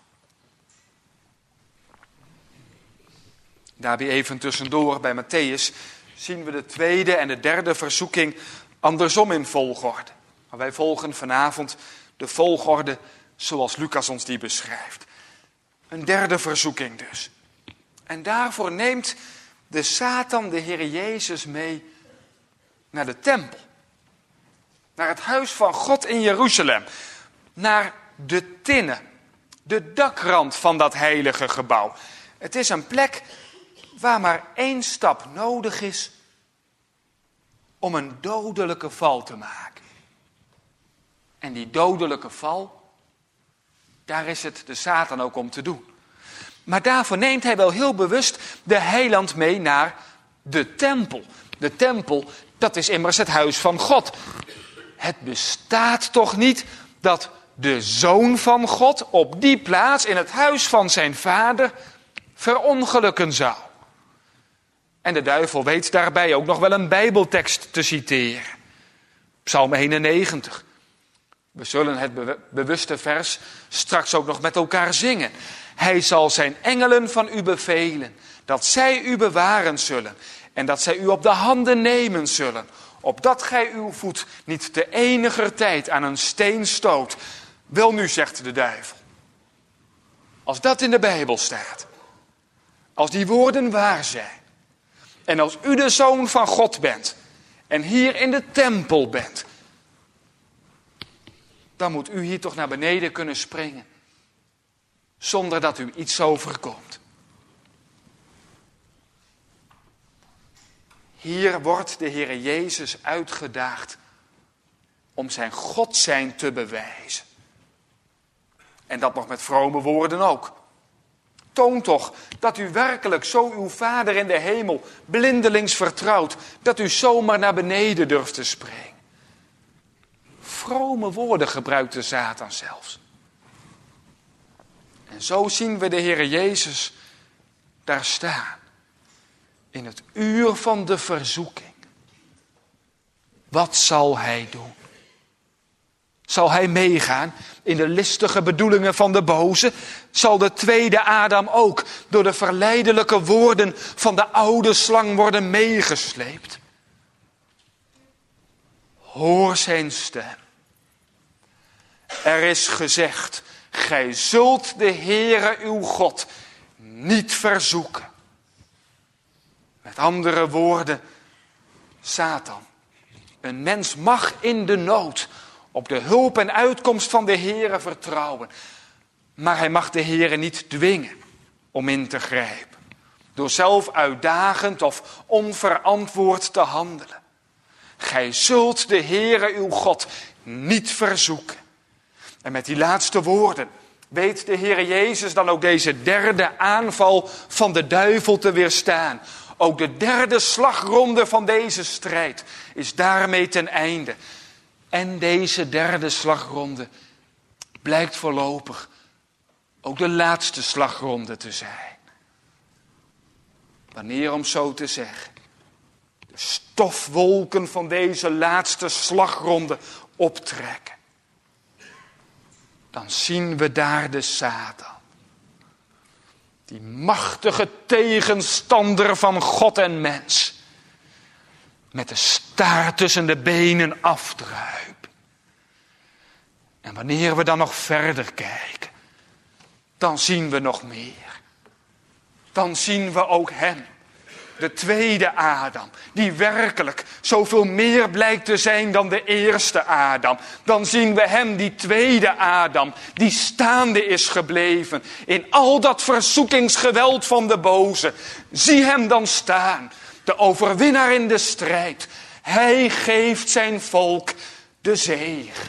Speaker 1: Daarbij even tussendoor bij Mattheüs zien we de tweede en de derde verzoeking andersom in volgorde. Maar wij volgen vanavond de volgorde zoals Lucas ons die beschrijft. Een derde verzoeking dus. En daarvoor neemt de Satan de Heere Jezus mee naar de tempel. Naar het huis van God in Jeruzalem. Naar de tinnen. De dakrand van dat heilige gebouw. Het is een plek waar maar één stap nodig is om een dodelijke val te maken. En die dodelijke val, daar is het de Satan ook om te doen. Maar daarvoor neemt hij wel heel bewust de heiland mee naar de tempel. De tempel, dat is immers het huis van God. Het bestaat toch niet dat de Zoon van God op die plaats in het huis van zijn vader verongelukken zou. En de duivel weet daarbij ook nog wel een bijbeltekst te citeren. Psalm eenennegentig. We zullen het be- bewuste vers straks ook nog met elkaar zingen. Hij zal zijn engelen van u bevelen, dat zij u bewaren zullen en dat zij u op de handen nemen zullen, opdat gij uw voet niet te eniger tijd aan een steen stoot. Wel nu, zegt de duivel. Als dat in de Bijbel staat, als die woorden waar zijn, en als u de Zoon van God bent en hier in de tempel bent, dan moet u hier toch naar beneden kunnen springen, zonder dat u iets overkomt. Hier wordt de Heere Jezus uitgedaagd om zijn Godzijn te bewijzen. En dat nog met vrome woorden ook. Toon toch dat u werkelijk zo uw Vader in de hemel blindelings vertrouwt, dat u zomaar naar beneden durft te springen. Vrome woorden gebruikt de Satan zelfs. En zo zien we de Heere Jezus daar staan. In het uur van de verzoeking. Wat zal hij doen? Zal hij meegaan in de listige bedoelingen van de boze? Zal de tweede Adam ook door de verleidelijke woorden van de oude slang worden meegesleept? Hoor zijn stem. Er is gezegd, gij zult de Heere uw God niet verzoeken. Met andere woorden, Satan, een mens mag in de nood op de hulp en uitkomst van de Heere vertrouwen. Maar hij mag de Heere niet dwingen om in te grijpen. Door zelf uitdagend of onverantwoord te handelen. Gij zult de Heere uw God niet verzoeken. En met die laatste woorden weet de Heere Jezus dan ook deze derde aanval van de duivel te weerstaan. Ook de derde slagronde van deze strijd is daarmee ten einde. En deze derde slagronde blijkt voorlopig ook de laatste slagronde te zijn. Wanneer, om zo te zeggen, de stofwolken van deze laatste slagronde optrekken, dan zien we daar de Satan. Die machtige tegenstander van God en mens. Met de staart tussen de benen afdruipt. En wanneer we dan nog verder kijken. Dan zien we nog meer. Dan zien we ook hem. De tweede Adam. Die werkelijk zoveel meer blijkt te zijn dan de eerste Adam. Dan zien we hem, die tweede Adam. Die staande is gebleven. In al dat verzoekingsgeweld van de boze. Zie hem dan staan. De overwinnaar in de strijd. Hij geeft zijn volk de zege.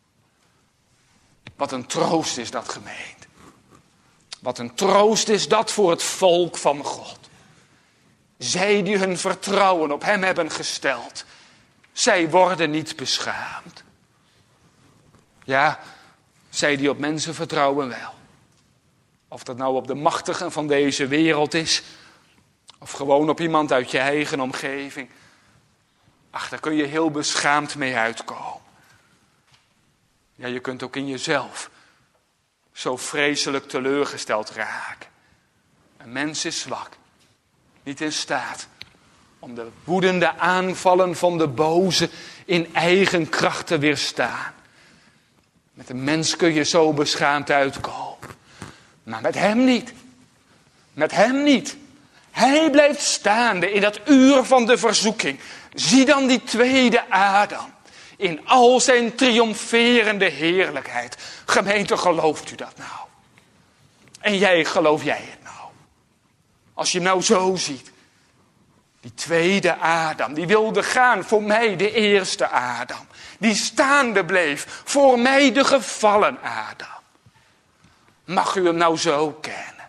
Speaker 1: Wat een troost is dat, gemeente. Wat een troost is dat voor het volk van God. Zij die hun vertrouwen op hem hebben gesteld. Zij worden niet beschaamd. Ja, zij die op mensen vertrouwen wel. Of dat nou op de machtigen van deze wereld is. Of gewoon op iemand uit je eigen omgeving. Ach, daar kun je heel beschaamd mee uitkomen. Ja, je kunt ook in jezelf zo vreselijk teleurgesteld raken. Een mens is zwak. Niet in staat om de woedende aanvallen van de boze in eigen kracht te weerstaan. Met een mens kun je zo beschaamd uitkomen. Maar met hem niet. Met hem niet. Hij blijft staande in dat uur van de verzoeking. Zie dan die tweede Adam. In al zijn triomferende heerlijkheid. Gemeente, gelooft u dat nou? En jij, geloof jij het nou? Als je hem nou zo ziet. Die tweede Adam, die wilde gaan voor mij, de eerste Adam. Die staande bleef, voor mij de gevallen Adam. Mag u hem nou zo kennen?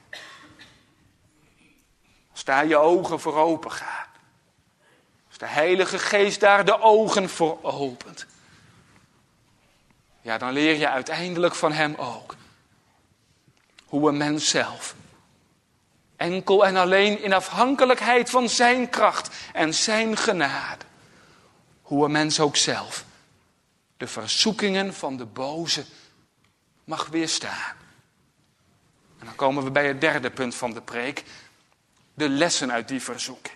Speaker 1: Als daar je ogen voor open gaan. Als de Heilige Geest daar de ogen voor opent. Ja, dan leer je uiteindelijk van hem ook. Hoe een mens zelf. Enkel en alleen in afhankelijkheid van zijn kracht en zijn genade. Hoe een mens ook zelf de verzoekingen van de boze mag weerstaan. En dan komen we bij het derde punt van de preek. De lessen uit die verzoeking.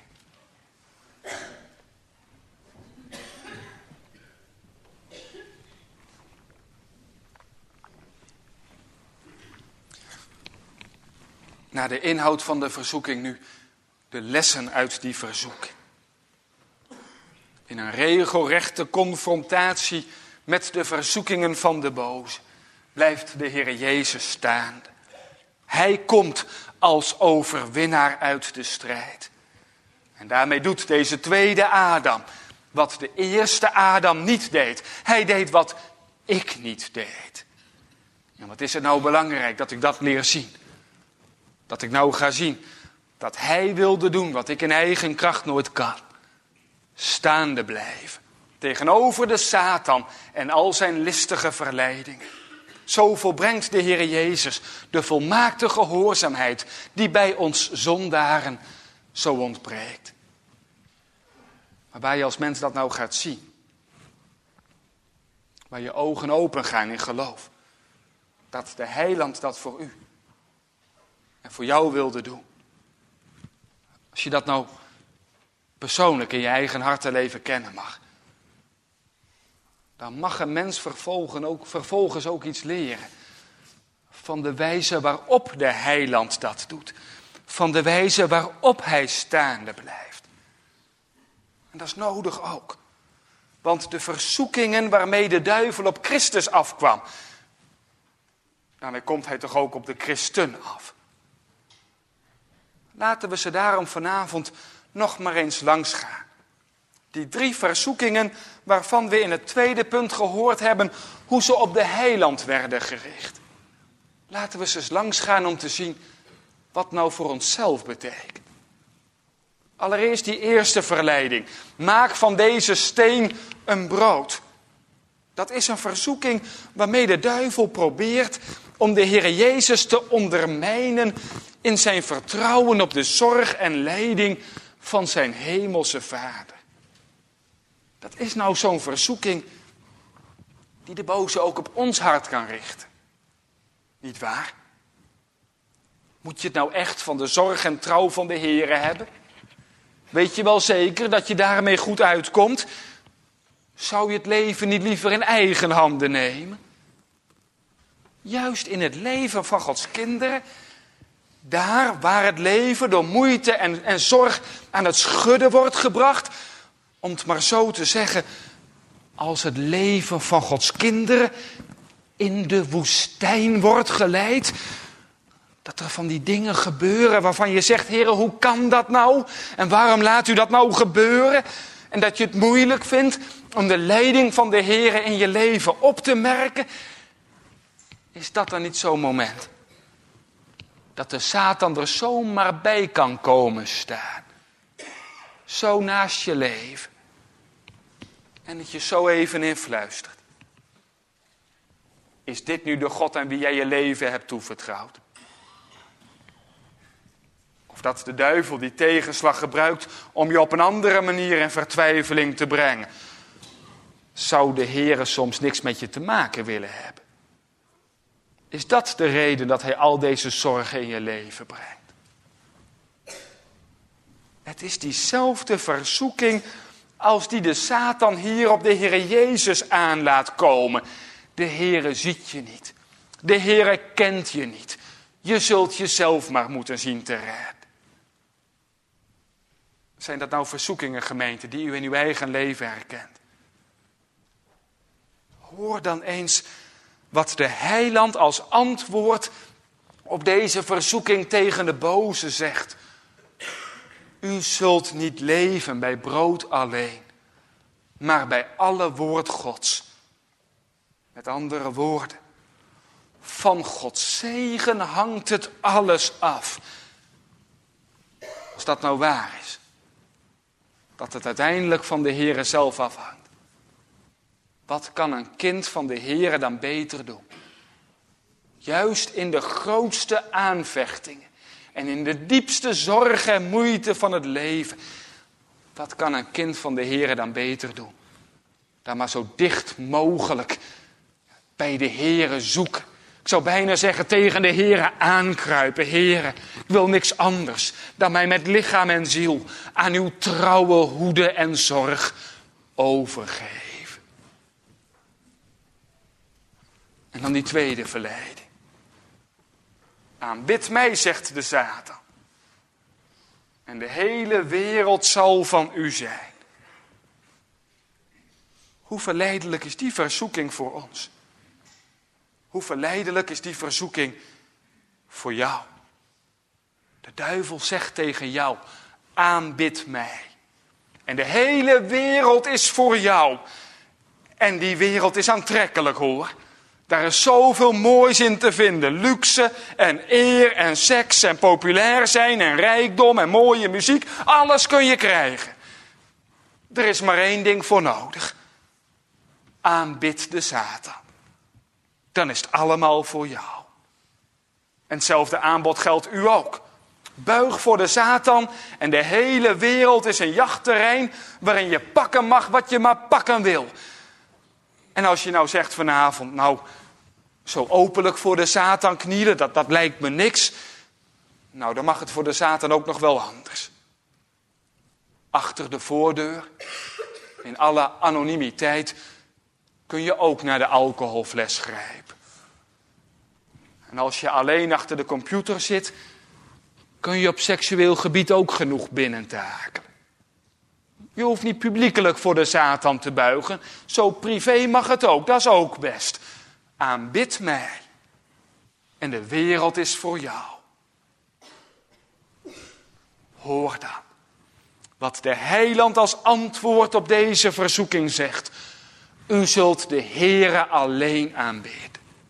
Speaker 1: Naar de inhoud van de verzoeking nu. De lessen uit die verzoeking. In een regelrechte confrontatie met de verzoekingen van de boze. Blijft de Heer Jezus staande. Hij komt als overwinnaar uit de strijd. En daarmee doet deze tweede Adam wat de eerste Adam niet deed. Hij deed wat ik niet deed. En wat is het nou belangrijk dat ik dat leer zien? Dat ik nou ga zien dat hij wilde doen wat ik in eigen kracht nooit kan. Staande blijven. Tegenover de Satan en al zijn listige verleidingen. Zo volbrengt de Heer Jezus de volmaakte gehoorzaamheid die bij ons zondaren zo ontbreekt. Maar waar je als mens dat nou gaat zien. Waar je ogen open gaan in geloof. Dat de Heiland dat voor u en voor jou wilde doen. Als je dat nou persoonlijk in je eigen hartenleven kennen mag. Dan mag een mens vervolgen ook, vervolgens ook iets leren. Van de wijze waarop de Heiland dat doet. Van de wijze waarop hij staande blijft. En dat is nodig ook. Want de verzoekingen waarmee de duivel op Christus afkwam. Daarmee komt hij toch ook op de christen af. Laten we ze daarom vanavond nog maar eens langs gaan. Die drie verzoekingen waarvan we in het tweede punt gehoord hebben hoe ze op de Heiland werden gericht. Laten we ze eens langs gaan om te zien wat nou voor onszelf betekent. Allereerst die eerste verleiding. Maak van deze steen een brood. Dat is een verzoeking waarmee de duivel probeert om de Heer Jezus te ondermijnen in zijn vertrouwen op de zorg en leiding van zijn hemelse Vader. Dat is nou zo'n verzoeking die de boze ook op ons hart kan richten. Niet waar? Moet je het nou echt van de zorg en trouw van de Heere hebben? Weet je wel zeker dat je daarmee goed uitkomt? Zou je het leven niet liever in eigen handen nemen? Juist in het leven van Gods kinderen, daar waar het leven door moeite en, en zorg aan het schudden wordt gebracht, om het maar zo te zeggen, als het leven van Gods kinderen in de woestijn wordt geleid, dat er van die dingen gebeuren waarvan je zegt, Heere, hoe kan dat nou? En waarom laat u dat nou gebeuren? En dat je het moeilijk vindt om de leiding van de Heere in je leven op te merken. Is dat dan niet zo'n moment? Dat de Satan er zomaar bij kan komen staan. Zo naast je leven. En dat je zo even influistert. Is dit nu de God aan wie jij je leven hebt toevertrouwd? Of dat de duivel die tegenslag gebruikt om je op een andere manier in vertwijfeling te brengen. Zou de Heere soms niks met je te maken willen hebben? Is dat de reden dat hij al deze zorgen in je leven brengt? Het is diezelfde verzoeking als die de Satan hier op de Heere Jezus aan laat komen. De Heere ziet je niet. De Heere kent je niet. Je zult jezelf maar moeten zien te redden. Zijn dat nou verzoekingen, gemeente, die u in uw eigen leven herkent? Hoor dan eens wat de heiland als antwoord op deze verzoeking tegen de boze zegt. U zult niet leven bij brood alleen, maar bij alle woord Gods. Met andere woorden, van Gods zegen hangt het alles af. Als dat nou waar is, dat het uiteindelijk van de Heere zelf afhangt. Wat kan een kind van de Heere dan beter doen? Juist in de grootste aanvechtingen en in de diepste zorg en moeite van het leven. Wat kan een kind van de Heere dan beter doen? Dan maar zo dicht mogelijk bij de Heere zoeken. Ik zou bijna zeggen tegen de Heere aankruipen. Heere, ik wil niks anders dan mij met lichaam en ziel aan uw trouwe hoede en zorg overgeven. En dan die tweede verleiding. Aanbid mij, zegt de Satan. En de hele wereld zal van u zijn. Hoe verleidelijk is die verzoeking voor ons? Hoe verleidelijk is die verzoeking voor jou? De duivel zegt tegen jou, aanbid mij. En de hele wereld is voor jou. En die wereld is aantrekkelijk, hoor. Daar is zoveel moois in te vinden. Luxe en eer en seks en populair zijn en rijkdom en mooie muziek. Alles kun je krijgen. Er is maar één ding voor nodig. Aanbid de Satan. Dan is het allemaal voor jou. En hetzelfde aanbod geldt u ook. Buig voor de Satan en de hele wereld is een jachtterrein waarin je pakken mag wat je maar pakken wil. En als je nou zegt vanavond, nou, zo openlijk voor de Satan knielen, dat, dat lijkt me niks. Nou, dan mag het voor de Satan ook nog wel anders. Achter de voordeur, in alle anonimiteit, kun je ook naar de alcoholfles grijpen. En als je alleen achter de computer zit, kun je op seksueel gebied ook genoeg binnentakelen. Je hoeft niet publiekelijk voor de Satan te buigen. Zo privé mag het ook, dat is ook best. Aanbid mij. En de wereld is voor jou. Hoor dan wat de heiland als antwoord op deze verzoeking zegt. U zult de Heere alleen aanbidden.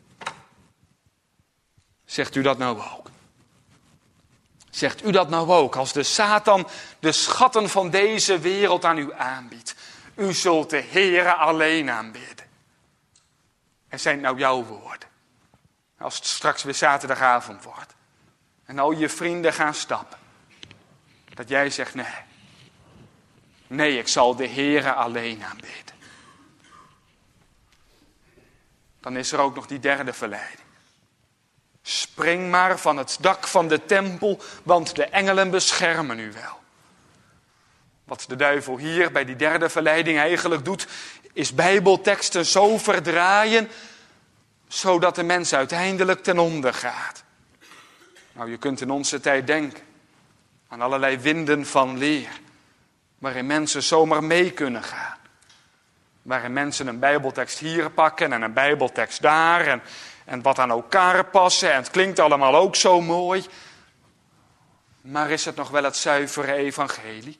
Speaker 1: Zegt u dat nou ook? Zegt u dat nou ook als de Satan de schatten van deze wereld aan u aanbiedt? U zult de Heere alleen aanbidden. En zijn het nou jouw woorden? Als het straks weer zaterdagavond wordt. En al je vrienden gaan stappen. Dat jij zegt nee. Nee, ik zal de Heere alleen aanbidden. Dan is er ook nog die derde verleiding. Spring maar van het dak van de tempel, want de engelen beschermen u wel. Wat de duivel hier bij die derde verleiding eigenlijk doet, is bijbelteksten zo verdraaien, zodat de mens uiteindelijk ten onder gaat. Nou, je kunt in onze tijd denken aan allerlei winden van leer, waarin mensen zomaar mee kunnen gaan. Waarin mensen een bijbeltekst hier pakken en een bijbeltekst daar en, en wat aan elkaar passen. En het klinkt allemaal ook zo mooi. Maar is het nog wel het zuivere evangelie?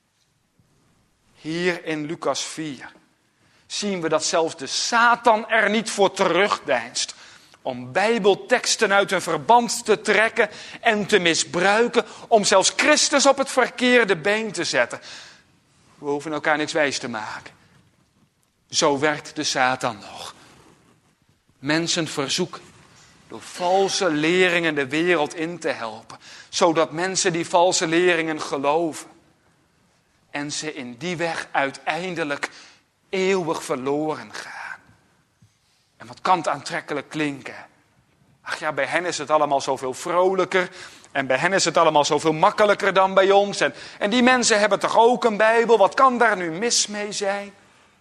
Speaker 1: Hier in Lucas vier zien we dat zelfs de Satan er niet voor terugdeinst om bijbelteksten uit een verband te trekken en te misbruiken om zelfs Christus op het verkeerde been te zetten. We hoeven elkaar niks wijs te maken. Zo werkt de Satan nog. Mensen verzoeken door valse leringen de wereld in te helpen, zodat mensen die valse leringen geloven en ze in die weg uiteindelijk eeuwig verloren gaan. En wat kan het aantrekkelijk klinken? Ach ja, bij hen is het allemaal zoveel vrolijker en bij hen is het allemaal zoveel makkelijker dan bij ons. En, en die mensen hebben toch ook een Bijbel? Wat kan daar nu mis mee zijn?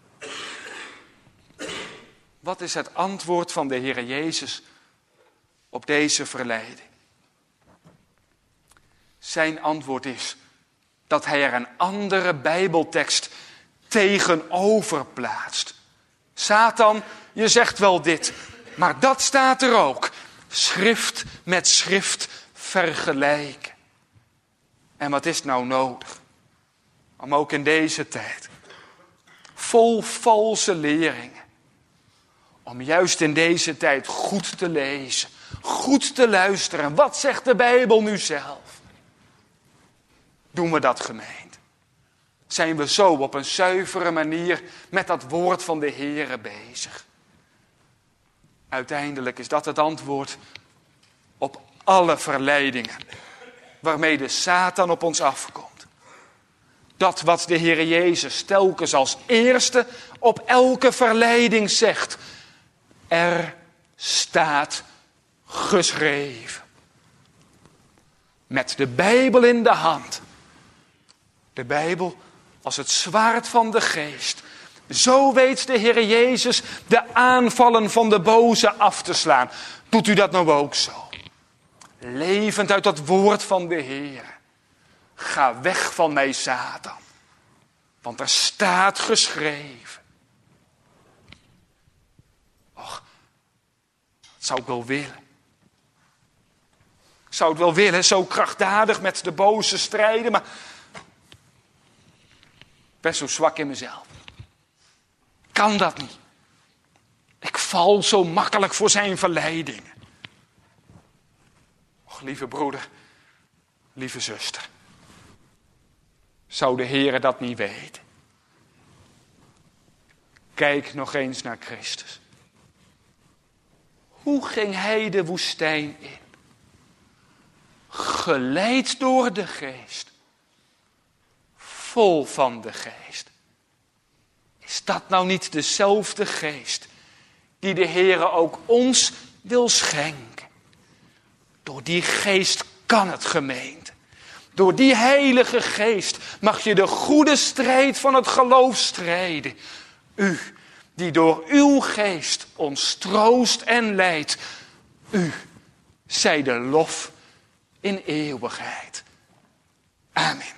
Speaker 1: Wat is het antwoord van de Heer Jezus op deze verleiding? Zijn antwoord is dat hij er een andere Bijbeltekst tegenover plaatst. Satan, je zegt wel dit, maar dat staat er ook. Schrift met schrift vergelijken. En wat is nou nodig? Om ook in deze tijd, vol valse leringen, om juist in deze tijd goed te lezen, goed te luisteren. Wat zegt de Bijbel nu zelf? Doen we dat, gemeente? Zijn we zo op een zuivere manier met dat woord van de Heere bezig? Uiteindelijk is dat het antwoord op alle verleidingen waarmee de Satan op ons afkomt. Dat wat de Heere Jezus telkens als eerste op elke verleiding zegt. Er staat geschreven. Met de Bijbel in de hand. De Bijbel als het zwaard van de geest. Zo weet de Heer Jezus de aanvallen van de boze af te slaan. Doet u dat nou ook zo? Levend uit dat woord van de Heer. Ga weg van mij, Satan. Want er staat geschreven. Och, dat zou ik wel willen. Ik zou het wel willen, zo krachtdadig met de boze strijden, maar ik ben zo zwak in mezelf. Kan dat niet. Ik val zo makkelijk voor zijn verleidingen. Och, lieve broeder, lieve zuster. Zou de Heere dat niet weten? Kijk nog eens naar Christus. Hoe ging hij de woestijn in? Geleid door de geest. Vol van de geest. Is dat nou niet dezelfde geest die de Heere ook ons wil schenken? Door die geest kan het, gemeente. Door die heilige geest mag je de goede strijd van het geloof strijden. U, die door uw geest ons troost en leidt. U, zij de lof in eeuwigheid. Amen.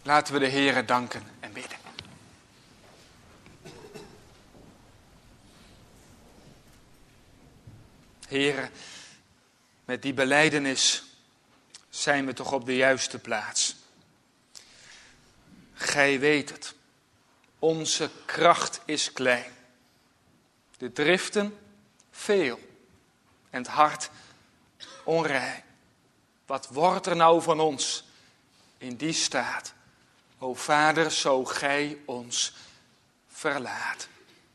Speaker 1: Laten we de Heere danken en bidden. Heere, met die belijdenis zijn we toch op de juiste plaats. Gij weet het, onze kracht is klein. De driften veel en het hart onrein. Wat wordt er nou van ons in die staat? O Vader, zo gij ons verlaat.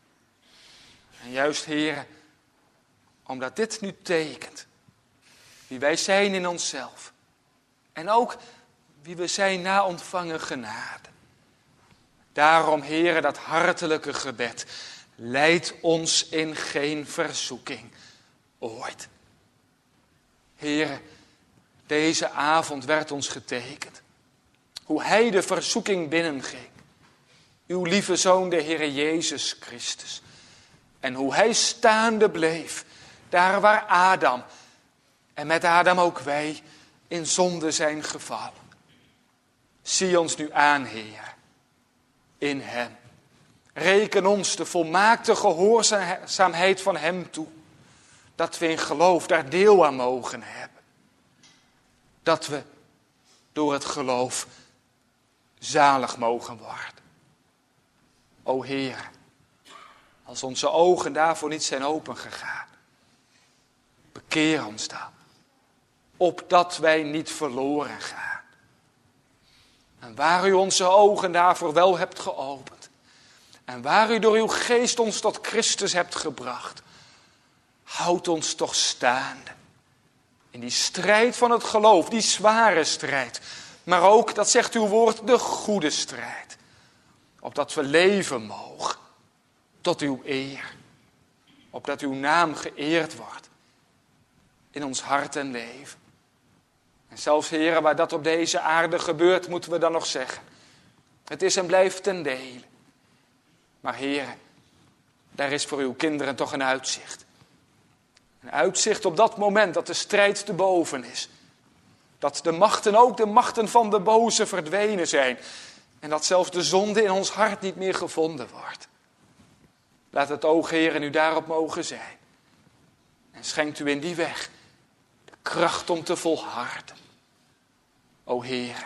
Speaker 1: En juist, Heere, omdat dit nu tekent wie wij zijn in onszelf. En ook wie we zijn na ontvangen genade. Daarom, Heere, dat hartelijke gebed. Leid ons in geen verzoeking ooit. Heere, deze avond werd ons getekend. Hoe hij de verzoeking binnenging. Uw lieve Zoon, de Heere Jezus Christus. En hoe hij staande bleef. Daar waar Adam, en met Adam ook wij, in zonde zijn gevallen. Zie ons nu aan, Heer, in hem. Reken ons de volmaakte gehoorzaamheid van hem toe. Dat we in geloof daar deel aan mogen hebben. Dat we door het geloof zalig mogen worden. O Heer, als onze ogen daarvoor niet zijn opengegaan. Bekeer ons dan, opdat wij niet verloren gaan. En waar u onze ogen daarvoor wel hebt geopend, en waar u door uw geest ons tot Christus hebt gebracht, houd ons toch staande. In die strijd van het geloof, die zware strijd, maar ook, dat zegt uw woord, de goede strijd. Opdat we leven mogen, tot uw eer. Opdat uw naam geëerd wordt. In ons hart en leven. En zelfs, Heere, waar dat op deze aarde gebeurt, moeten we dan nog zeggen. Het is en blijft ten dele. Maar Heere, daar is voor uw kinderen toch een uitzicht. Een uitzicht op dat moment dat de strijd te boven is. Dat de machten, ook de machten van de boze, verdwenen zijn. En dat zelfs de zonde in ons hart niet meer gevonden wordt. Laat het oog, Heere, nu daarop mogen zijn. En schenkt u in die weg de kracht om te volharden. O Heere,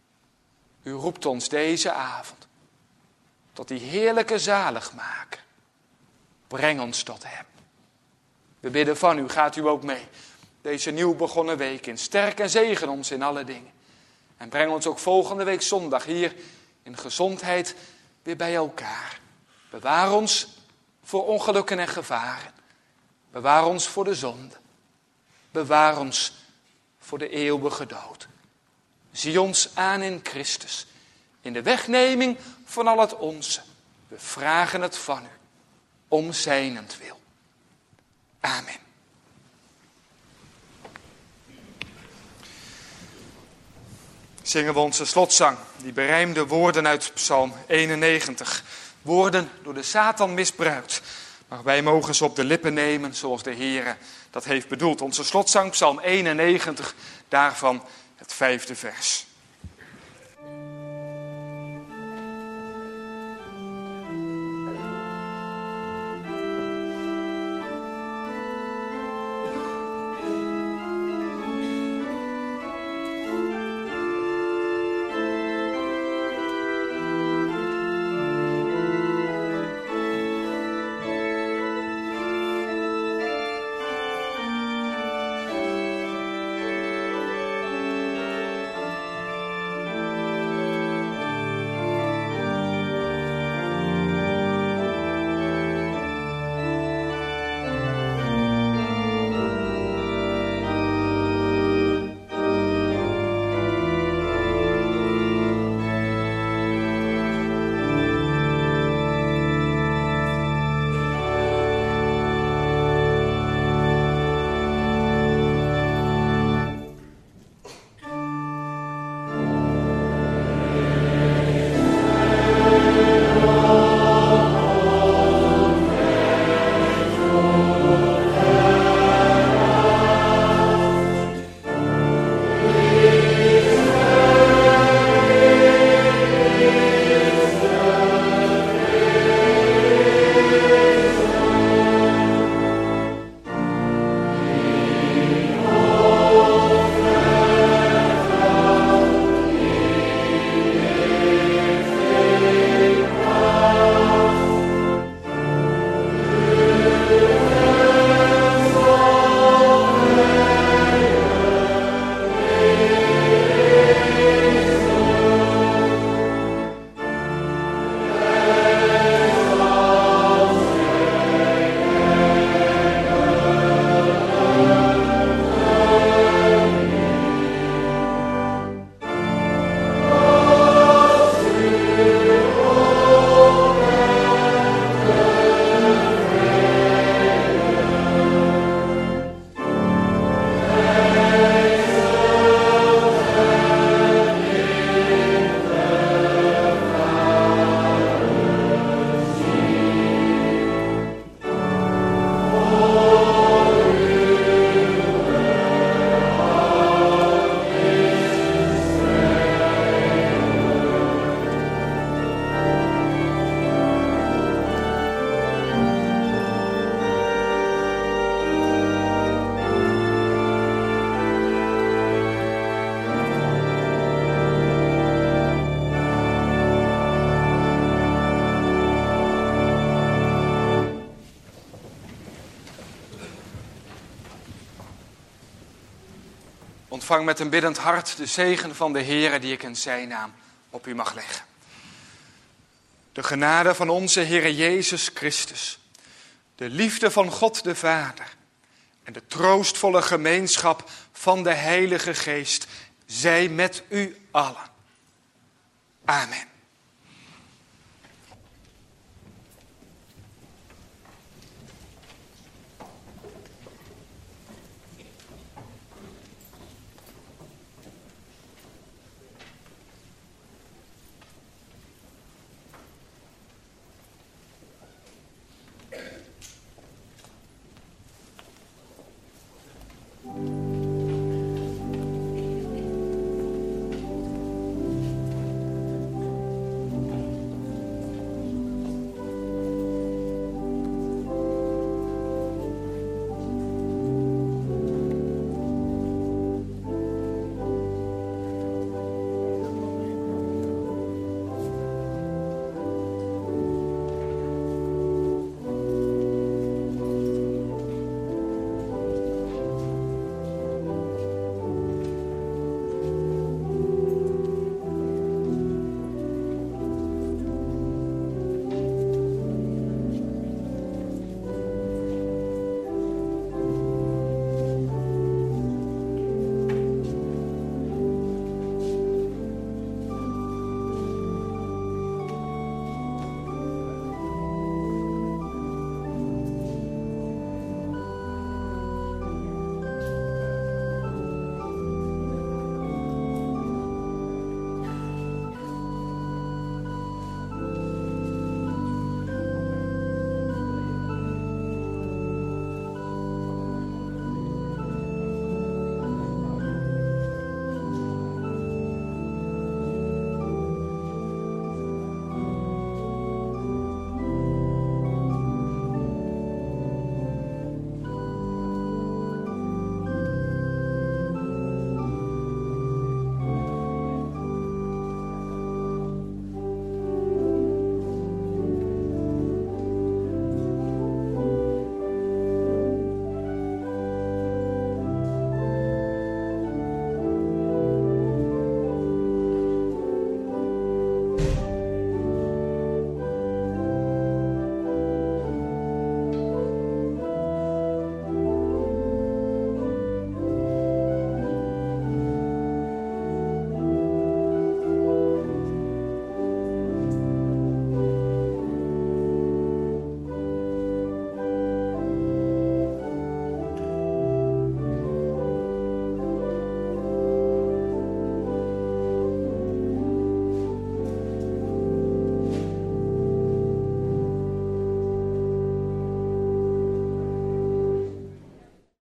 Speaker 1: u roept ons deze avond tot die heerlijke zaligmaker. Breng ons tot hem. We bidden van u, gaat u ook mee. Deze nieuw begonnen week in. Sterk en zegen ons in alle dingen. En breng ons ook volgende week zondag hier in gezondheid weer bij elkaar. Bewaar ons voor ongelukken en gevaren. Bewaar ons voor de zonde. Bewaar ons voor de eeuwige dood. Zie ons aan in Christus. In de wegneming van al het onze. We vragen het van u. Om zijnentwil. Amen. Zingen we onze slotzang. Die berijmde woorden uit Psalm eenennegentig. Woorden door de Satan misbruikt. Maar wij mogen ze op de lippen nemen zoals de Heere dat heeft bedoeld. Onze slotzang, Psalm eenennegentig, daarvan het vijfde vers. Ontvang met een biddend hart de zegen van de Heere die ik in zijn naam op u mag leggen. De genade van onze Heere Jezus Christus, de liefde van God de Vader en de troostvolle gemeenschap van de Heilige Geest zij met u allen. Amen.